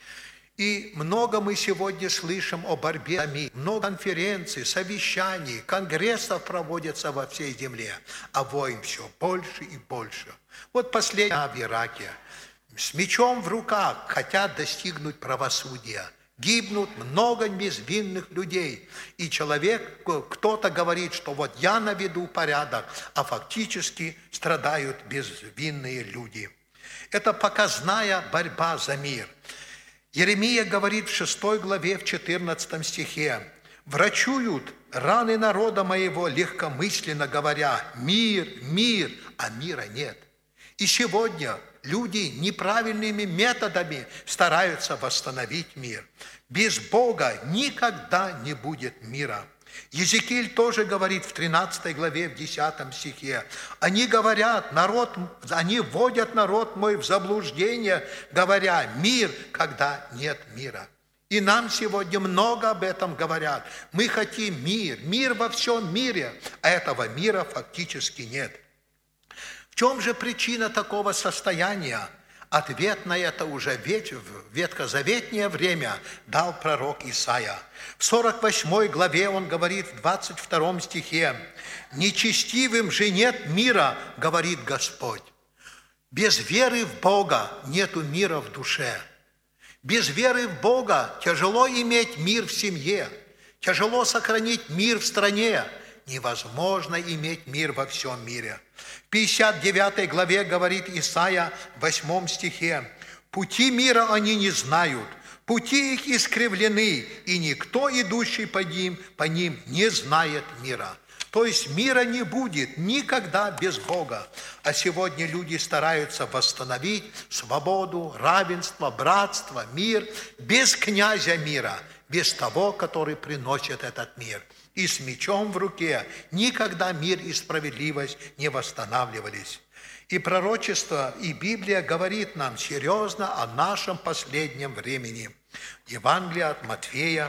И много мы сегодня слышим о борьбе за мир. Много конференций, совещаний, конгрессов проводятся во всей земле, а войн все больше и больше. Вот последняя в Ираке. С мечом в руках хотят достигнуть правосудия. Гибнут много безвинных людей. И человек, кто-то говорит, что вот я наведу порядок, а фактически страдают безвинные люди. Это показная борьба за мир. Иеремия говорит в 6 главе, в 14 стихе: «Врачуют раны народа моего легкомысленно, говоря: мир, мир, а мира нет». И сегодня люди неправильными методами стараются восстановить мир. Без Бога никогда не будет мира. Иезекииль тоже говорит в 13 главе, в 10 стихе: «Они говорят, они вводят народ мой в заблуждение, говоря: мир, когда нет мира». И нам сегодня много об этом говорят. Мы хотим мир во всем мире, а этого мира фактически нет. В чем же причина такого состояния? Ответ на это уже в ветхозаветнее время дал пророк Исаия. В 48 главе он говорит в 22 стихе: «Нечестивым же нет мира, говорит Господь». Без веры в Бога нету мира в душе. Без веры в Бога тяжело иметь мир в семье, тяжело сохранить мир в стране. Невозможно иметь мир во всем мире. В 59 главе говорит Исаия в 8 стихе: «Пути мира они не знают, пути их искривлены, и никто, идущий по ним, не знает мира». То есть мира не будет никогда без Бога. А сегодня люди стараются восстановить свободу, равенство, братство, мир без князя мира, без того, который приносит этот мир. И с мечом в руке никогда мир и справедливость не восстанавливались. И пророчество, и Библия говорит нам серьезно о нашем последнем времени. Евангелие от Матфея,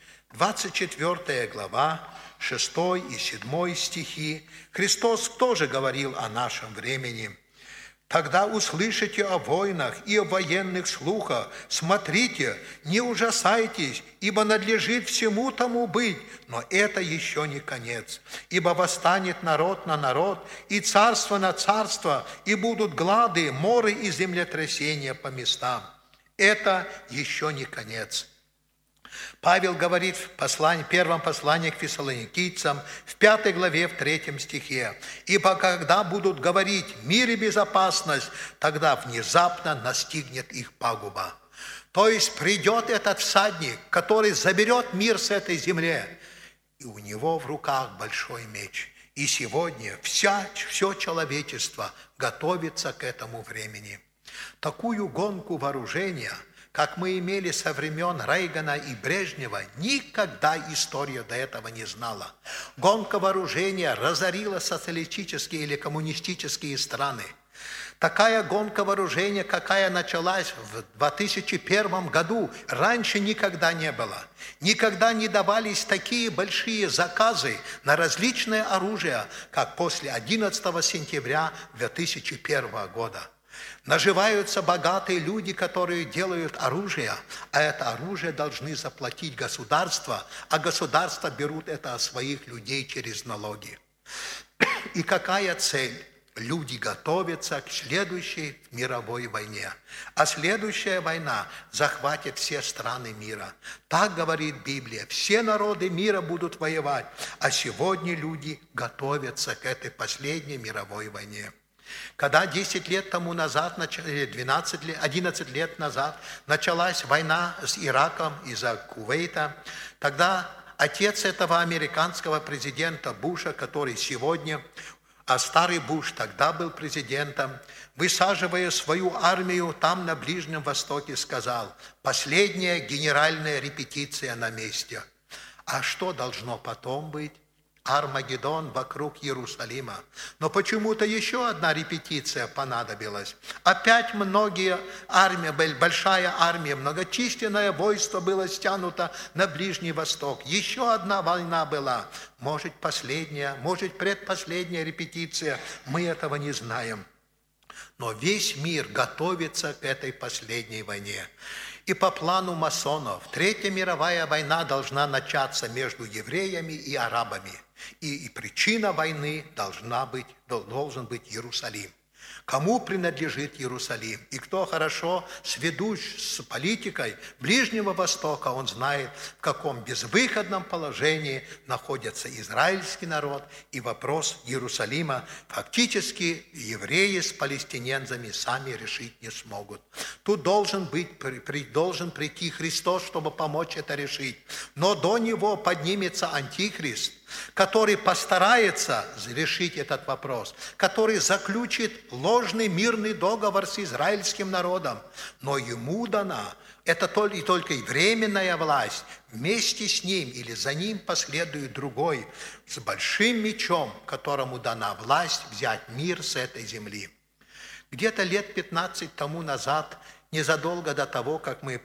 24 глава, 6 и 7 стихи. Христос тоже говорил о нашем времени. «Тогда услышите о войнах и о военных слухах. Смотрите, не ужасайтесь, ибо надлежит всему тому быть, но это еще не конец. Ибо восстанет народ на народ, и царство на царство, и будут глады, моры и землетрясения по местам». Это еще не конец. Павел говорит в первом послании к фессалоникийцам, в 5 главе, в 3 стихе: «Ибо когда будут говорить мир и безопасность, тогда внезапно настигнет их пагуба». То есть придет этот всадник, который заберет мир с этой земли, и у него в руках большой меч. И сегодня все человечество готовится к этому времени. Такую гонку вооружения, как мы имели со времен Рейгана и Брежнева, никогда история до этого не знала. Гонка вооружения разорила социалистические или коммунистические страны. Такая гонка вооружения, какая началась в 2001 году, раньше никогда не было. Никогда не давались такие большие заказы на различное оружие, как после 11 сентября 2001 года. Наживаются богатые люди, которые делают оружие, а это оружие должны заплатить государство, а государства берут это от своих людей через налоги. И какая цель? Люди готовятся к следующей мировой войне. А следующая война захватит все страны мира. Так говорит Библия. Все народы мира будут воевать. А сегодня люди готовятся к этой последней мировой войне. Когда 10 лет тому назад, 11 лет назад началась война с Ираком из-за Кувейта, тогда отец этого американского президента Буша, который сегодня, а старый Буш тогда был президентом, высаживая свою армию там на Ближнем Востоке, сказал: последняя генеральная репетиция на месте. А что должно потом быть? Армагеддон вокруг Иерусалима. Но почему-то еще одна репетиция понадобилась. Опять большая армия, многочисленное войско было стянуто на Ближний Восток. Еще одна война была. Может, последняя, может, предпоследняя репетиция. Мы этого не знаем. Но весь мир готовится к этой последней войне. И по плану масонов Третья мировая война должна начаться между евреями и арабами. И причина войны должен быть Иерусалим. Кому принадлежит Иерусалим? И кто хорошо сведущ с политикой Ближнего Востока, он знает, в каком безвыходном положении находится израильский народ, и вопрос Иерусалима фактически евреи с палестинянцами сами решить не смогут. Тут должен прийти Христос, чтобы помочь это решить. Но до него поднимется Антихрист, который постарается решить этот вопрос, который заключит ложный мирный договор с израильским народом. Но ему дана это только и временная власть. Вместе с ним или за ним последует другой с большим мечом, которому дана власть взять мир с этой земли. Где-то лет 15 тому назад, незадолго до того, как мы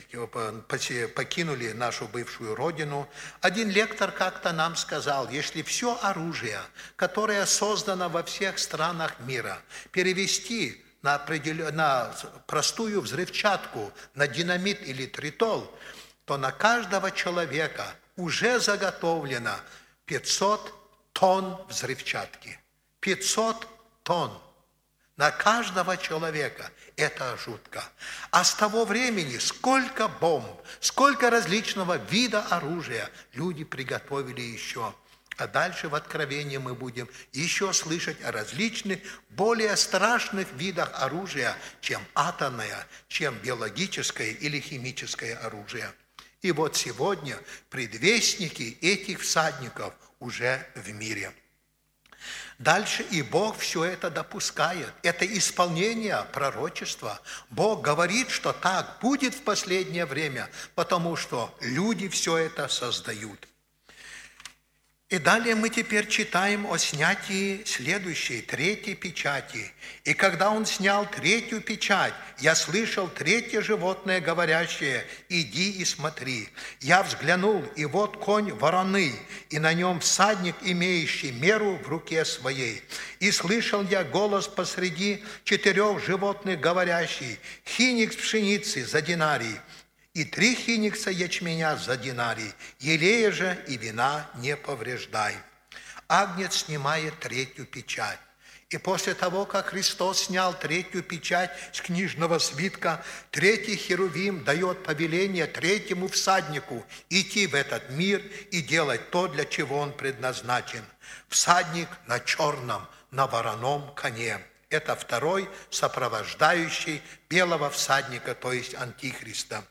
покинули нашу бывшую родину, один лектор как-то нам сказал: если все оружие, которое создано во всех странах мира, перевести на простую взрывчатку, на динамит или тритол, то на каждого человека уже заготовлено 500 тонн взрывчатки. 500 тонн. На каждого человека. Это жутко. А с того времени сколько бомб, сколько различного вида оружия люди приготовили еще. А дальше в Откровении мы будем еще слышать о различных, более страшных видах оружия, чем атомное, чем биологическое или химическое оружие. И вот сегодня предвестники этих всадников уже в мире. Дальше и Бог все это допускает. Это исполнение пророчества. Бог говорит, что так будет в последнее время, потому что люди все это создают. И далее мы теперь читаем о снятии следующей, третьей печати. «И когда он снял третью печать, я слышал третье животное, говорящее: иди и смотри. Я взглянул, и вот конь вороны, и на нем всадник, имеющий меру в руке своей. И слышал я голос посреди 4 животных, говорящий: хиникс пшеницы за динарий, и 3 хиникса ячменя за динарий, елея же и вина не повреждай». Агнец снимает третью печать. И после того, как Христос снял третью печать с книжного свитка, третий херувим дает повеление третьему всаднику идти в этот мир и делать то, для чего он предназначен. Всадник на черном, на вороном коне. Это второй сопровождающий белого всадника, то есть Антихриста.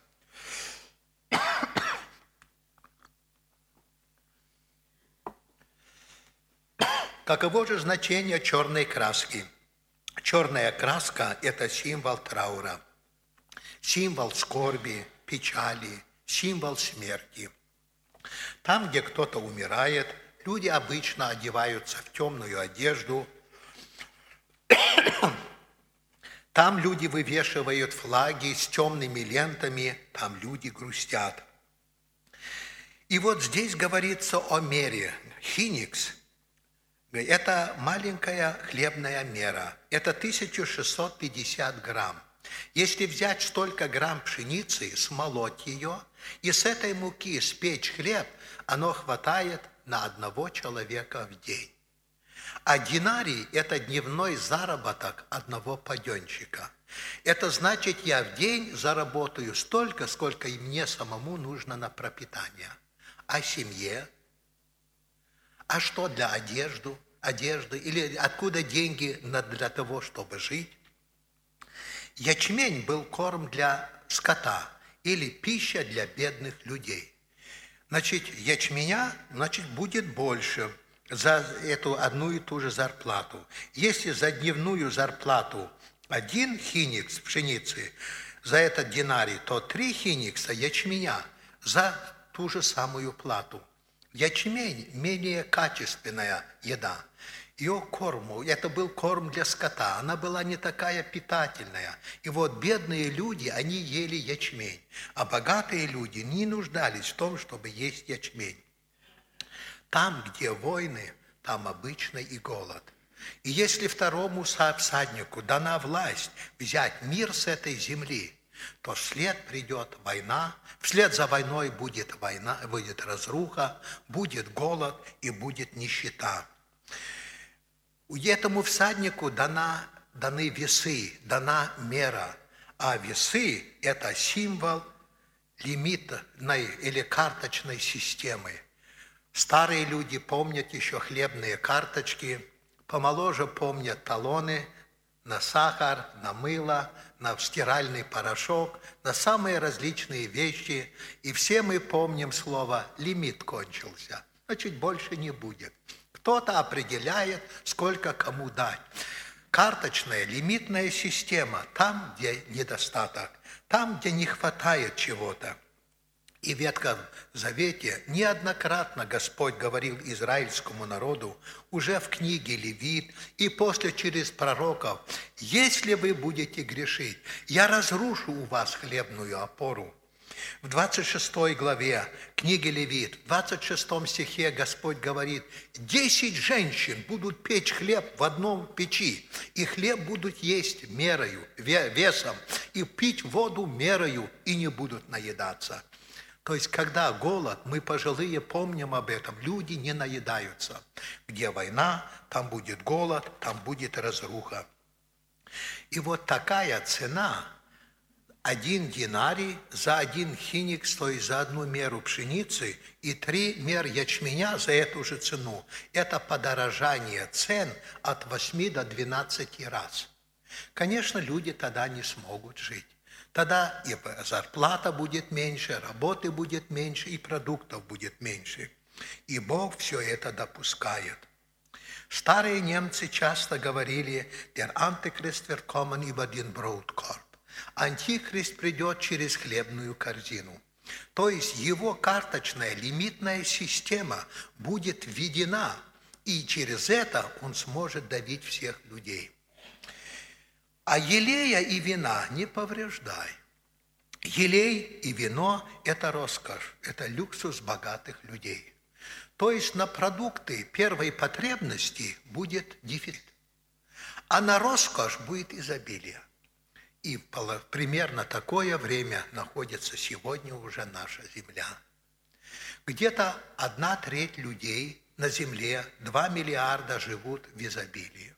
Каково же значение черной краски? Черная краска – это символ траура, символ скорби, печали, символ смерти. Там, где кто-то умирает, люди обычно одеваются в темную одежду. Там люди вывешивают флаги с темными лентами, там люди грустят. И вот здесь говорится о мере. Хиникс – это маленькая хлебная мера, это 1650 грамм. Если взять столько грамм пшеницы, смолоть ее, и с этой муки спечь хлеб, оно хватает на одного человека в день. А динарий – это дневной заработок одного паденщика. Это значит, я в день заработаю столько, сколько и мне самому нужно на пропитание. А семье? А что для одежды? Или откуда деньги для того, чтобы жить? Ячмень был корм для скота или пища для бедных людей. Значит, ячменя, будет больше за эту одну и ту же зарплату. Если за дневную зарплату 1 хиникс пшеницы, за этот динарий, то 3 хиникса ячменя за ту же самую плату. Ячмень – менее качественная еда. Ее корму, это был корм для скота, она была не такая питательная. И вот бедные люди, они ели ячмень, а богатые люди не нуждались в том, чтобы есть ячмень. Там, где войны, там обычно и голод. И если второму всаднику дана власть взять мир с этой земли, то вслед придет война, вслед за войной будет разруха, будет голод и будет нищета. Этому всаднику даны весы, дана мера, а весы – это символ лимитной или карточной системы. Старые люди помнят еще хлебные карточки, помоложе помнят талоны на сахар, на мыло, на стиральный порошок, на самые различные вещи. И все мы помним слово «лимит кончился», значит, больше не будет. Кто-то определяет, сколько кому дать. Карточная, лимитная система, там, где недостаток, там, где не хватает чего-то. И в Ветхом Завете неоднократно Господь говорил израильскому народу, уже в книге Левит и после через пророков: «Если вы будете грешить, я разрушу у вас хлебную опору». В 26 главе книги Левит, в 26 стихе Господь говорит: 10 женщин будут печь хлеб в одном печи, и хлеб будут есть мерою, весом, и пить воду мерою, и не будут наедаться. То есть, когда голод, мы пожилые помним об этом, люди не наедаются. Где война, там будет голод, там будет разруха. И вот такая цена, 1 динарий за 1 хиникс, то есть за 1 меру пшеницы, и 3 мер ячменя за эту же цену. Это подорожание цен от 8 до 12 раз. Конечно, люди тогда не смогут жить. Тогда и зарплата будет меньше, работы будет меньше, и продуктов будет меньше. И Бог все это допускает. Старые немцы часто говорили: «Der Antichrist wird kommen über den Brotkorb». Антихрист придет через хлебную корзину. То есть его карточная лимитная система будет введена, и через это он сможет давить всех людей. А елея и вина не повреждай. Елей и вино – это роскошь, это люксус богатых людей. То есть на продукты первой потребности будет дефицит, а на роскошь будет изобилие. И примерно такое время находится сегодня уже наша земля. Где-то 1/3 людей на земле, 2 миллиарда живут в изобилии.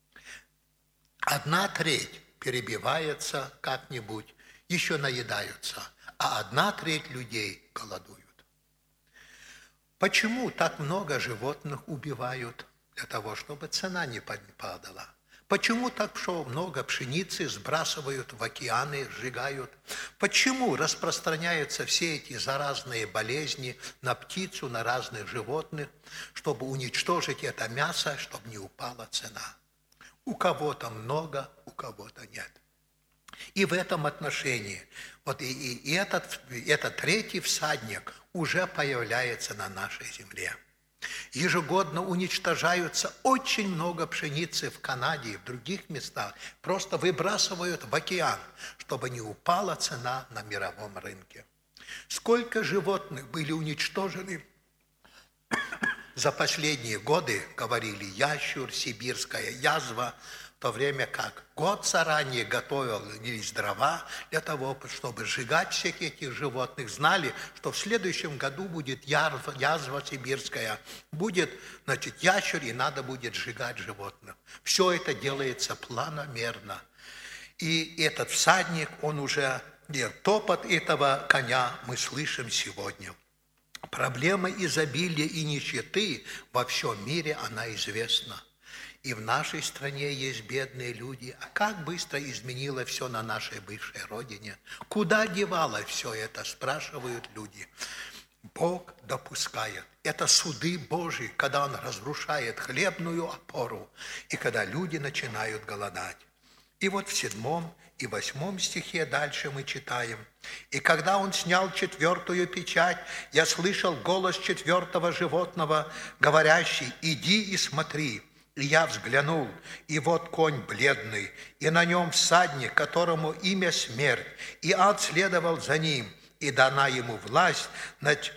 1/3 перебивается как-нибудь, еще наедаются, а 1/3 людей голодуют. Почему так много животных убивают? Для того, чтобы цена не падала. Почему так много пшеницы сбрасывают в океаны, сжигают? Почему распространяются все эти заразные болезни на птицу, на разных животных, чтобы уничтожить это мясо, чтобы не упала цена? У кого-то много, у кого-то нет. И в этом отношении, вот и этот третий всадник уже появляется на нашей земле. Ежегодно уничтожаются очень много пшеницы в Канаде и в других местах. Просто выбрасывают в океан, чтобы не упала цена на мировом рынке. Сколько животных были уничтожены за последние годы, говорили, ящур, сибирская язва, в то время как год заранее готовились дрова для того, чтобы сжигать всех этих животных. Знали, что в следующем году будет язва сибирская, будет, ящур, и надо будет сжигать животных. Все это делается планомерно. И этот всадник, он уже, топот этого коня мы слышим сегодня. Проблема изобилия и нищеты во всем мире, она известна. И в нашей стране есть бедные люди. А как быстро изменило все на нашей бывшей родине? Куда девалось все это, спрашивают люди. Бог допускает. Это суды Божьи, когда Он разрушает хлебную опору, и когда люди начинают голодать. И вот в 7 и 8 стихе дальше мы читаем. «И когда он снял 4-ю печать, я слышал голос 4-го животного, говорящий: иди и смотри. И я взглянул, и вот конь бледный, и на нем всадник, которому имя смерть, и ад следовал за ним, и дана ему власть над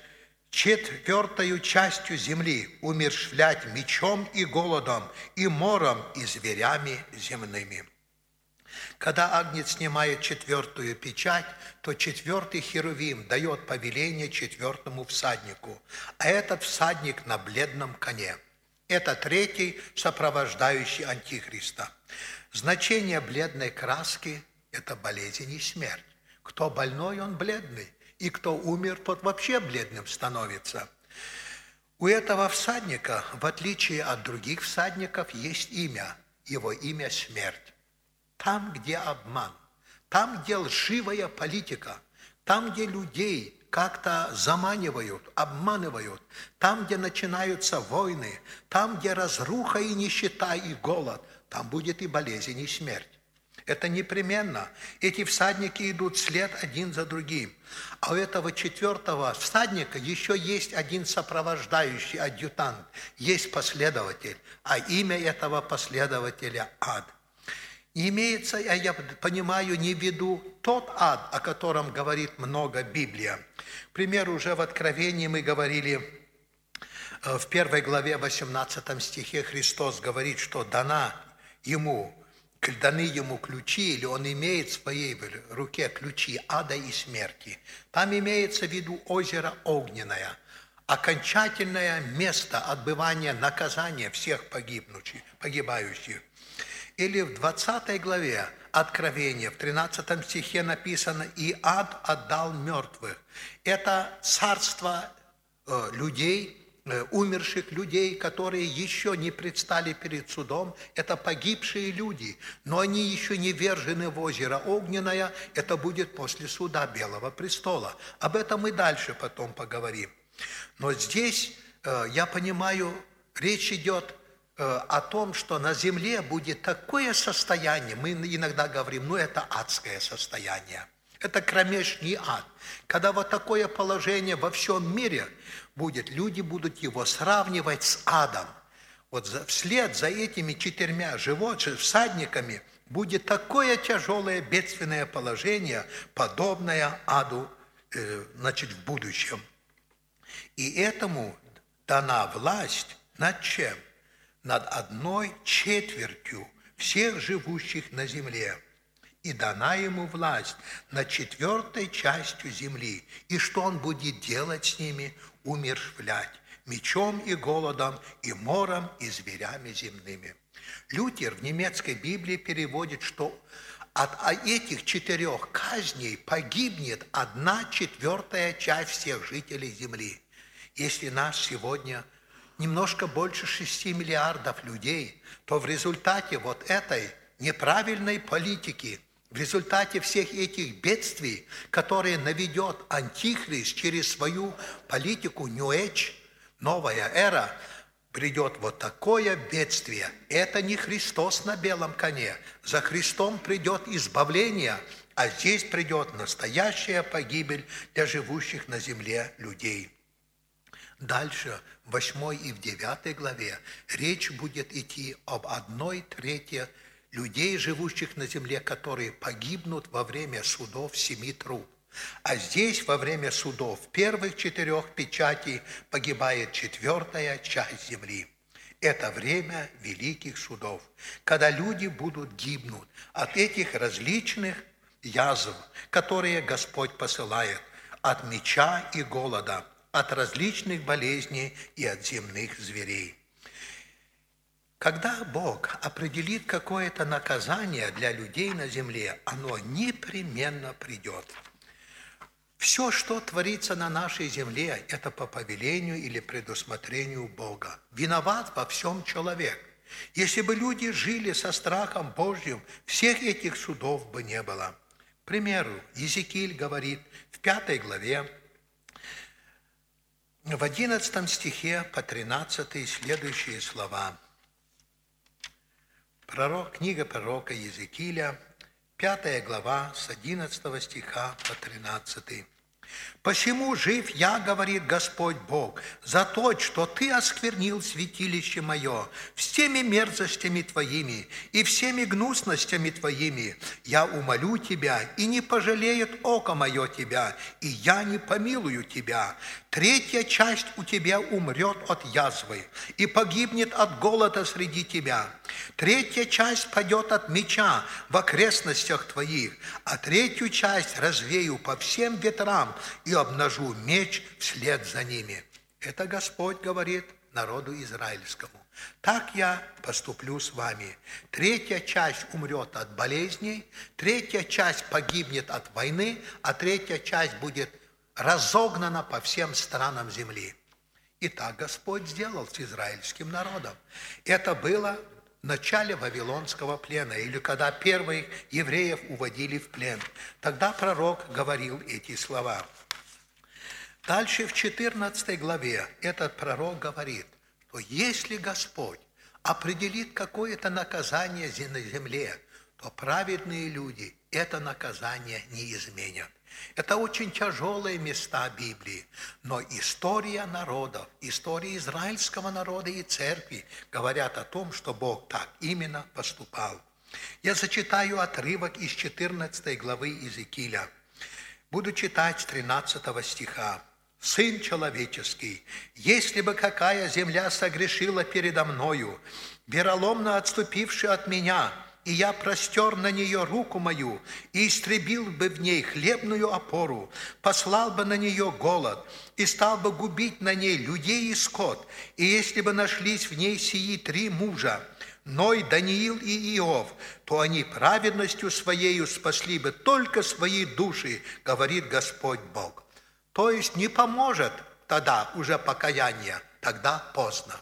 4-ю частью земли умерщвлять мечом и голодом, и мором, и зверями земными». Когда Агнец снимает 4-ю печать, то 4-й херувим дает повеление 4-му всаднику, а этот всадник на бледном коне. Это 3-й, сопровождающий Антихриста. Значение бледной краски – это болезнь и смерть. Кто больной, он бледный, и кто умер, тот вообще бледным становится. У этого всадника, в отличие от других всадников, есть имя. Его имя – смерть. Там, где обман, там, где лживая политика, там, где людей как-то заманивают, обманывают, там, где начинаются войны, там, где разруха и нищета и голод, там будет и болезнь, и смерть. Это непременно. Эти всадники идут вслед один за другим. А у этого 4-го всадника еще есть один сопровождающий адъютант, есть последователь, а имя этого последователя – ад. Имеется, я понимаю, не в виду тот ад, о котором говорит много Библия. К примеру, уже в Откровении мы говорили, в 1 главе 18 стихе Христос говорит, что даны ему ключи, или он имеет в своей руке ключи ада и смерти. Там имеется в виду озеро Огненное, окончательное место отбывания наказания всех погибающих. Или в 20 главе Откровения, в 13 стихе написано: «И ад отдал мертвых». Это царство людей, умерших людей, которые еще не предстали перед судом. Это погибшие люди, но они еще не ввержены в озеро Огненное. Это будет после суда Белого престола. Об этом мы дальше потом поговорим. Но здесь, я понимаю, речь идет о том, что на земле будет такое состояние, мы иногда говорим, это адское состояние, это кромешний ад. Когда вот такое положение во всем мире будет, люди будут его сравнивать с адом. Вот вслед за этими 4 всадниками будет такое тяжелое бедственное положение, подобное аду, в будущем. И этому дана власть над чем? Над 1/4 всех живущих на земле. И дана ему власть над 4-й частью земли. И что он будет делать с ними? Умерщвлять мечом и голодом, и мором, и зверями земными. Лютер в немецкой Библии переводит, что от этих 4 казней погибнет 1/4 часть всех жителей земли. Если нас сегодня немножко больше 6 миллиардов людей, то в результате вот этой неправильной политики, в результате всех этих бедствий, которые наведет Антихрист через свою политику New Age, новая эра, придет вот такое бедствие. Это не Христос на белом коне. За Христом придет избавление, а здесь придет настоящая погибель для живущих на земле людей. Дальше, в 8 и в 9 главе, речь будет идти об 1/3 людей, живущих на земле, которые погибнут во время судов 7 труб. А здесь во время судов первых 4 печатей погибает 4-я часть земли. Это время великих судов, когда люди будут гибнуть от этих различных язв, которые Господь посылает, от меча и голода, от различных болезней и от земных зверей. Когда Бог определит какое-то наказание для людей на земле, оно непременно придет. Все, что творится на нашей земле, это по повелению или предусмотрению Бога. Виноват во всем человек. Если бы люди жили со страхом Божьим, всех этих судов бы не было. К примеру, Иезекииль говорит в 5 главе, в 11 стихе по 13 следующие слова. Книга пророка Иезекииля, 5 глава, с 11 стиха по 13. «Посему жив я, говорит Господь Бог, за то, что ты осквернил святилище мое всеми мерзостями твоими и всеми гнусностями твоими. Я умолю тебя, и не пожалеет око мое тебя, и я не помилую тебя. 3-я часть у тебя умрет от язвы и погибнет от голода среди тебя. 3-я часть падет от меча в окрестностях твоих, а 3-ю часть развею по всем ветрам и обнажу меч вслед за ними». Это Господь говорит народу израильскому. Так я поступлю с вами. 3-я часть умрет от болезней, 3-я часть погибнет от войны, а 3-я часть будет разогнана по всем странам земли. И так Господь сделал с израильским народом. Это было в начале Вавилонского плена, или когда первых евреев уводили в плен. Тогда пророк говорил эти слова. Дальше в 14 главе этот пророк говорит, что если Господь определит какое-то наказание на земле, то праведные люди это наказание не изменят. Это очень тяжелые места Библии, но история народов, история израильского народа и церкви говорят о том, что Бог так именно поступал. Я зачитаю отрывок из 14 главы Иезекииля. Буду читать с 13 стиха. «Сын человеческий, если бы какая земля согрешила передо мною, вероломно отступивши от меня, и я простер на нее руку мою, и истребил бы в ней хлебную опору, послал бы на нее голод, и стал бы губить на ней людей и скот, и если бы нашлись в ней сии 3 мужа, Ной, Даниил и Иов, то они праведностью своею спасли бы только свои души, говорит Господь Бог». То есть не поможет тогда уже покаяние, тогда поздно.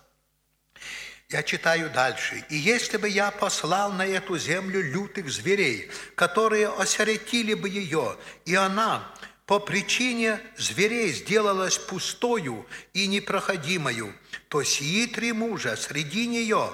Я читаю дальше. «И если бы я послал на эту землю лютых зверей, которые осиротили бы ее, и она по причине зверей сделалась пустою и непроходимою, то сии 3 мужа среди нее,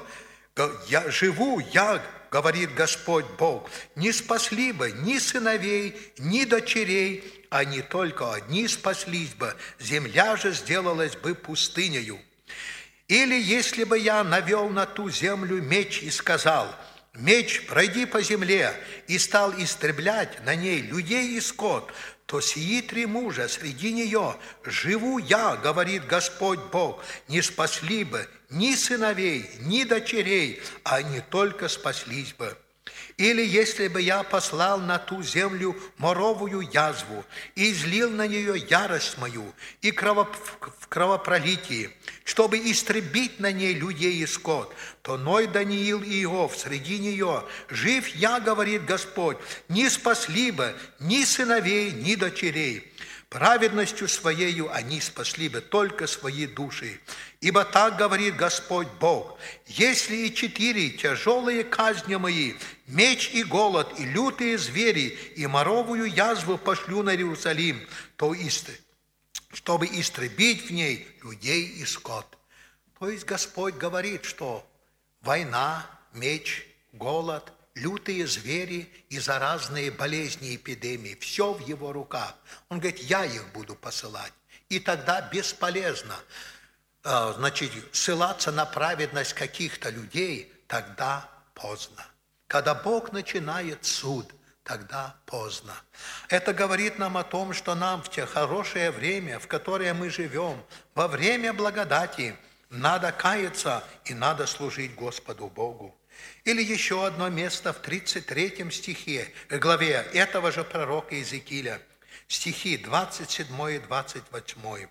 я, говорит Господь Бог, не спасли бы ни сыновей, ни дочерей, они только одни спаслись бы, земля же сделалась бы пустынею. Или если бы я навел на ту землю меч и сказал: меч, пройди по земле, и стал истреблять на ней людей и скот, то сии 3 мужа среди нее, живу я, говорит Господь Бог, не спасли бы ни сыновей, ни дочерей, а они только спаслись бы. Или если бы я послал на ту землю моровую язву и излил на нее ярость мою и в кровопролитии, чтобы истребить на ней людей и скот, то Ной, Даниил и Иов среди нее, жив я, говорит Господь, не спасли бы ни сыновей, ни дочерей. Праведностью своею они спасли бы только свои души. Ибо так говорит Господь Бог: если и 4 тяжелые казни мои, меч и голод, и лютые звери, и моровую язву пошлю на Иерусалим, то чтобы истребить в ней людей и скот». То есть Господь говорит, что война, меч, голод, лютые звери и заразные болезни, эпидемии, все в Его руках. Он говорит, я их буду посылать. И тогда бесполезно, ссылаться на праведность каких-то людей, тогда поздно. Когда Бог начинает суд, тогда поздно. Это говорит нам о том, что нам в те хорошее время, в которое мы живем, во время благодати, надо каяться и надо служить Господу Богу. Или еще одно место в 33 главе этого же пророка Иезекииля, стихи 27 и 28.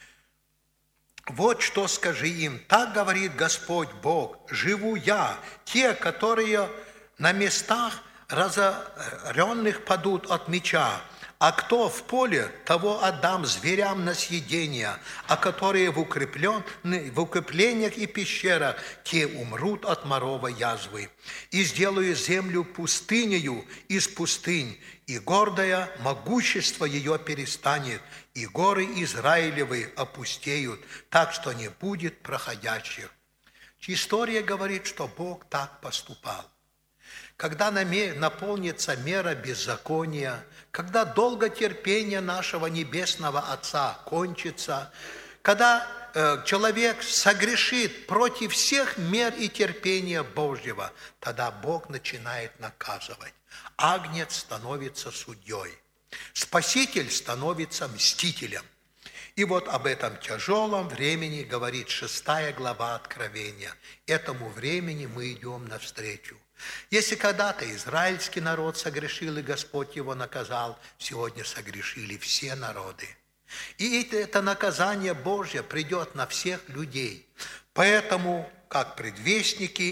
«Вот что скажи им, так говорит Господь Бог, живу я, те, которые на местах разоренных падут от меча, а кто в поле, того отдам зверям на съедение, а которые в укреплениях и пещерах, те умрут от моровой язвы. И сделаю землю пустынею из пустынь, и гордое могущество ее перестанет, и горы Израилевы опустеют, так что не будет проходящих». История говорит, что Бог так поступал. Когда наполнится мера беззакония, когда долготерпение нашего Небесного Отца кончится, когда человек согрешит против всех мер и терпения Божьего, тогда Бог начинает наказывать. Агнец становится судьей, Спаситель становится мстителем. И вот об этом тяжелом времени говорит 6 глава Откровения. Этому времени мы идем навстречу. Если когда-то израильский народ согрешил, и Господь его наказал, сегодня согрешили все народы. И это наказание Божье придет на всех людей. Поэтому, как предвестники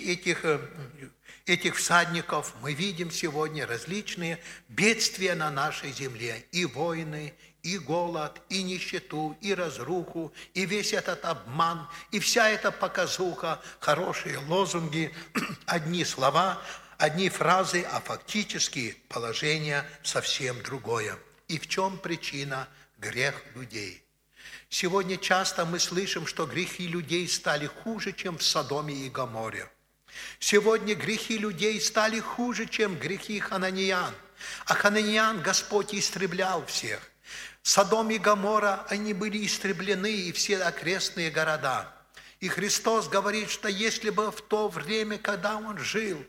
этих всадников, мы видим сегодня различные бедствия на нашей земле. И войны, и голод, и нищету, и разруху, и весь этот обман, и вся эта показуха, хорошие лозунги, одни слова, одни фразы, а фактически положение совсем другое. И в чем причина? Грех людей. Сегодня часто мы слышим, что грехи людей стали хуже, чем в Содоме и Гоморе. Сегодня грехи людей стали хуже, чем грехи хананеян. А хананеян Господь истреблял всех. Содом и Гоморра, они были истреблены, и все окрестные города. И Христос говорит, что если бы в то время, когда Он жил,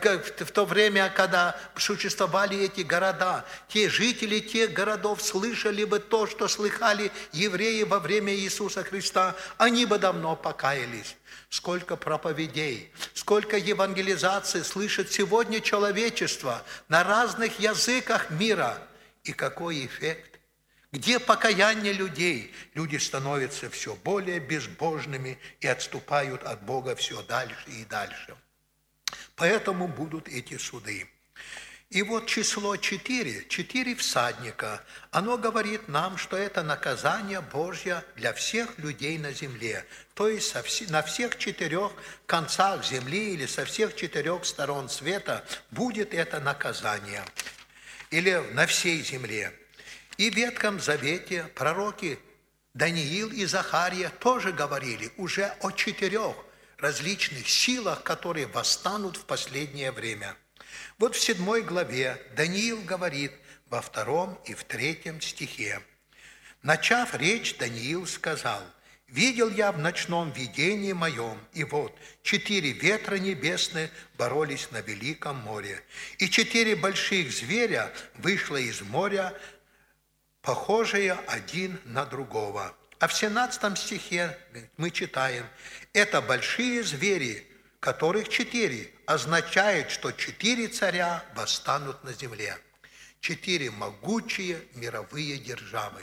в то время, когда существовали эти города, те жители тех городов слышали бы то, что слыхали евреи во время Иисуса Христа, они бы давно покаялись. Сколько проповедей, сколько евангелизаций слышит сегодня человечество на разных языках мира. И какой эффект? Где покаяние людей? Люди становятся все более безбожными и отступают от Бога все дальше и дальше. Поэтому будут эти суды. И вот число 4 всадника, оно говорит нам, что это наказание Божье для всех людей на земле. То есть на всех 4 концах земли или со всех 4 сторон света будет это наказание. Или на всей земле. И в Ветхом Завете пророки Даниил и Захария тоже говорили уже о 4 различных силах, которые восстанут в последнее время. Вот в 7 главе Даниил говорит во 2 и в 3 стихе. «Начав речь, Даниил сказал: видел я в ночном видении моем, и вот 4 ветра небесные боролись на великом море, и 4 больших зверя вышло из моря, похожие один на другого». А в 17 стихе мы читаем: «Это большие звери, которых 4, означает, что 4 царя восстанут на земле». 4 могучие мировые державы,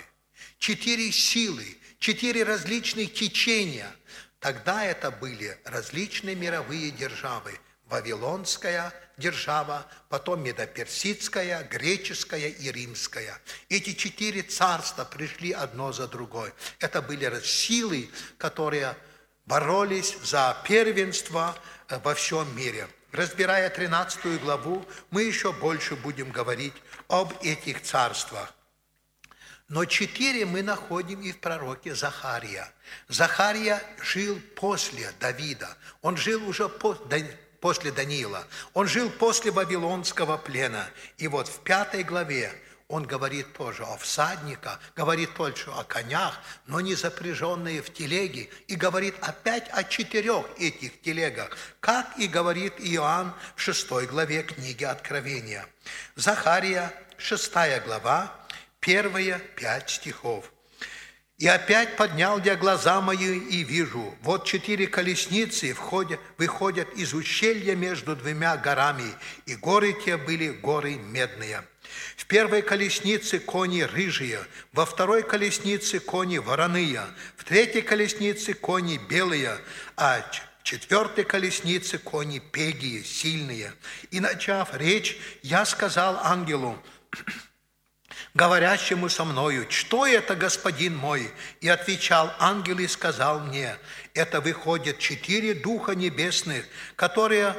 4 силы, 4 различных течения. Тогда это были различные мировые державы. Вавилонская держава, потом Медоперсидская, Греческая и Римская. Эти 4 царства пришли одно за другой. Это были силы, которые боролись за первенство во всем мире. Разбирая 13 главу, мы еще больше будем говорить об этих царствах. Но 4 мы находим и в пророке Захария. Захария жил после Давида. Он жил уже после Даниила. Он жил после Вавилонского плена. И вот в 5 главе он говорит тоже о всадниках, говорит тоже о конях, но не запряженные в телеги. И говорит опять о 4 этих телегах, как и говорит Иоанн в 6 главе книги Откровения. Захария, 6 глава, первые 5 стихов. «И опять поднял я глаза мои, и вижу, вот 4 колесницы выходят из ущелья между 2 горами, и горы те были горы медные. В 1 колеснице кони рыжие, во 2 колеснице кони вороные, в 3 колеснице кони белые, а в 4 колеснице кони пегие, сильные. И, начав речь, я сказал ангелу, говорящему со мною, что это, господин мой? И отвечал ангел и сказал мне, это выходят 4 духа небесных, которые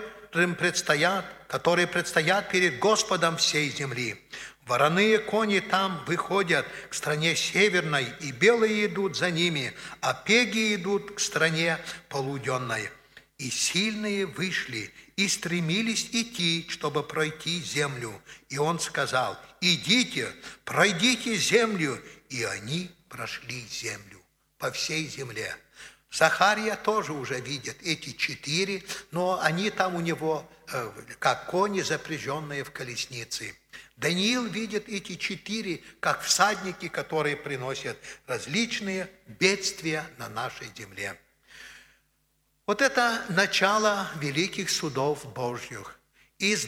предстоят перед Господом всей земли. Вороные кони там выходят к стране северной, и белые идут за ними, а пеги идут к стране полуденной. И сильные вышли, и стремились идти, чтобы пройти землю. И он сказал, идите, пройдите землю. И они прошли землю по всей земле. Захария тоже уже видит эти 4, но они там у него как кони, запряженные в колеснице. Даниил видит эти 4 как всадники, которые приносят различные бедствия на нашей земле. Вот это начало великих судов Божьих. Из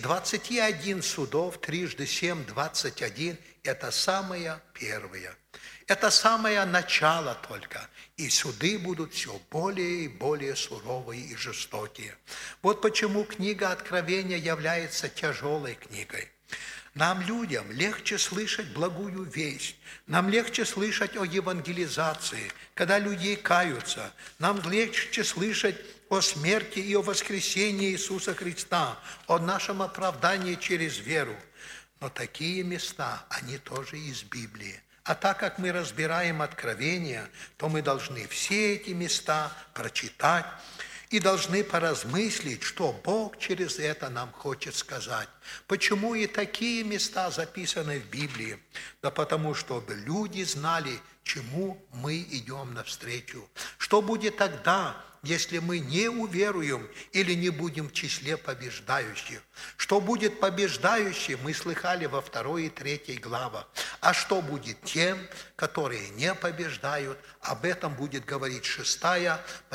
21 судов, 3 × 7 – 21, это самое первое. Это самое начало только. И суды будут все более и более суровые и жестокие. Вот почему книга Откровения является тяжелой книгой. Нам, людям, легче слышать благую весть. Нам легче слышать о евангелизации, когда люди каются. Нам легче слышать о смерти и о воскресении Иисуса Христа, о нашем оправдании через веру. Но такие места, они тоже из Библии. А так как мы разбираем Откровение, то мы должны все эти места прочитать и должны поразмыслить, что Бог через это нам хочет сказать. Почему и такие места записаны в Библии? Да потому, чтобы люди знали, чему мы идем навстречу. Что будет тогда, если мы не уверуем или не будем в числе побеждающих? Что будет побеждающим, мы слыхали во 2 и 3 главах. А что будет тем, которые не побеждают? Об этом будет говорить 6 по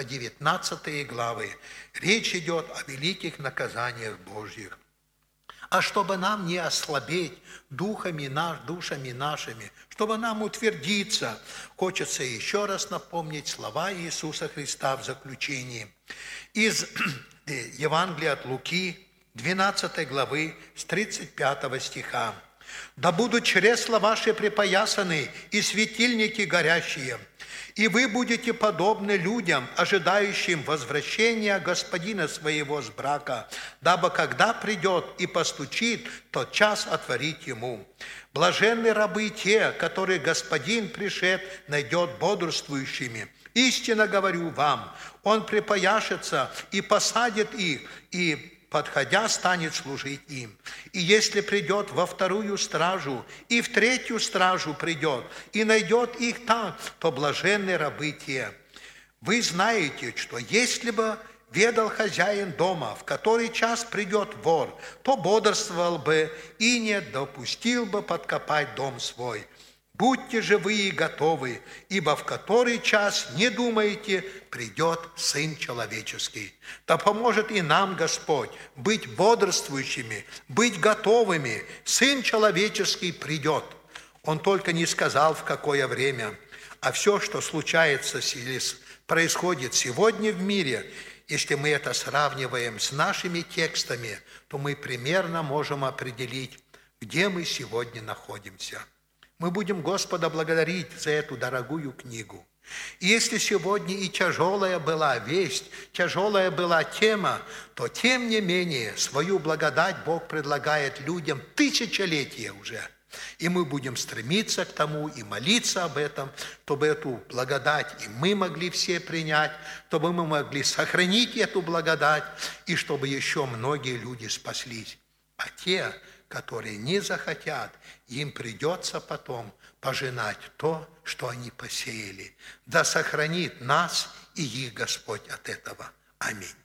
19 главы. Речь идет о великих наказаниях Божьих. А чтобы нам не ослабеть душами нашими, чтобы нам утвердиться, хочется еще раз напомнить слова Иисуса Христа в заключении. Из Евангелия от Луки, 12 главы, с 35 стиха. «Да будут чресла ваши припоясаны и светильники горящие, и вы будете подобны людям, ожидающим возвращения господина своего с брака, дабы, когда придет и постучит, тот час отворить ему. Блаженны рабы те, которые господин пришед найдет бодрствующими. Истинно говорю вам, он припояшется и посадит их, и подходя, станет служить им. И если придет во 2 стражу, и в 3 стражу придет, и найдет их там, то блаженны рабы те. Вы знаете, что если бы ведал хозяин дома, в который час придет вор, то бодрствовал бы и не допустил бы подкопать дом свой. Будьте же вы и готовы, ибо в который час, не думаете, придет Сын Человеческий. Да поможет и нам Господь быть бодрствующими, быть готовыми. Сын Человеческий придет. Он только не сказал, в какое время. А все, что случается или происходит сегодня в мире, если мы это сравниваем с нашими текстами, то мы примерно можем определить, где мы сегодня находимся. Мы будем Господа благодарить за эту дорогую книгу. И если сегодня и тяжелая была весть, тяжелая была тема, то тем не менее свою благодать Бог предлагает людям тысячелетия уже. И мы будем стремиться к тому и молиться об этом, чтобы эту благодать и мы могли все принять, чтобы мы могли сохранить эту благодать, и чтобы еще многие люди спаслись. А те, которые не захотят, им придется потом пожинать то, что они посеяли. Да сохранит нас и их Господь от этого. Аминь.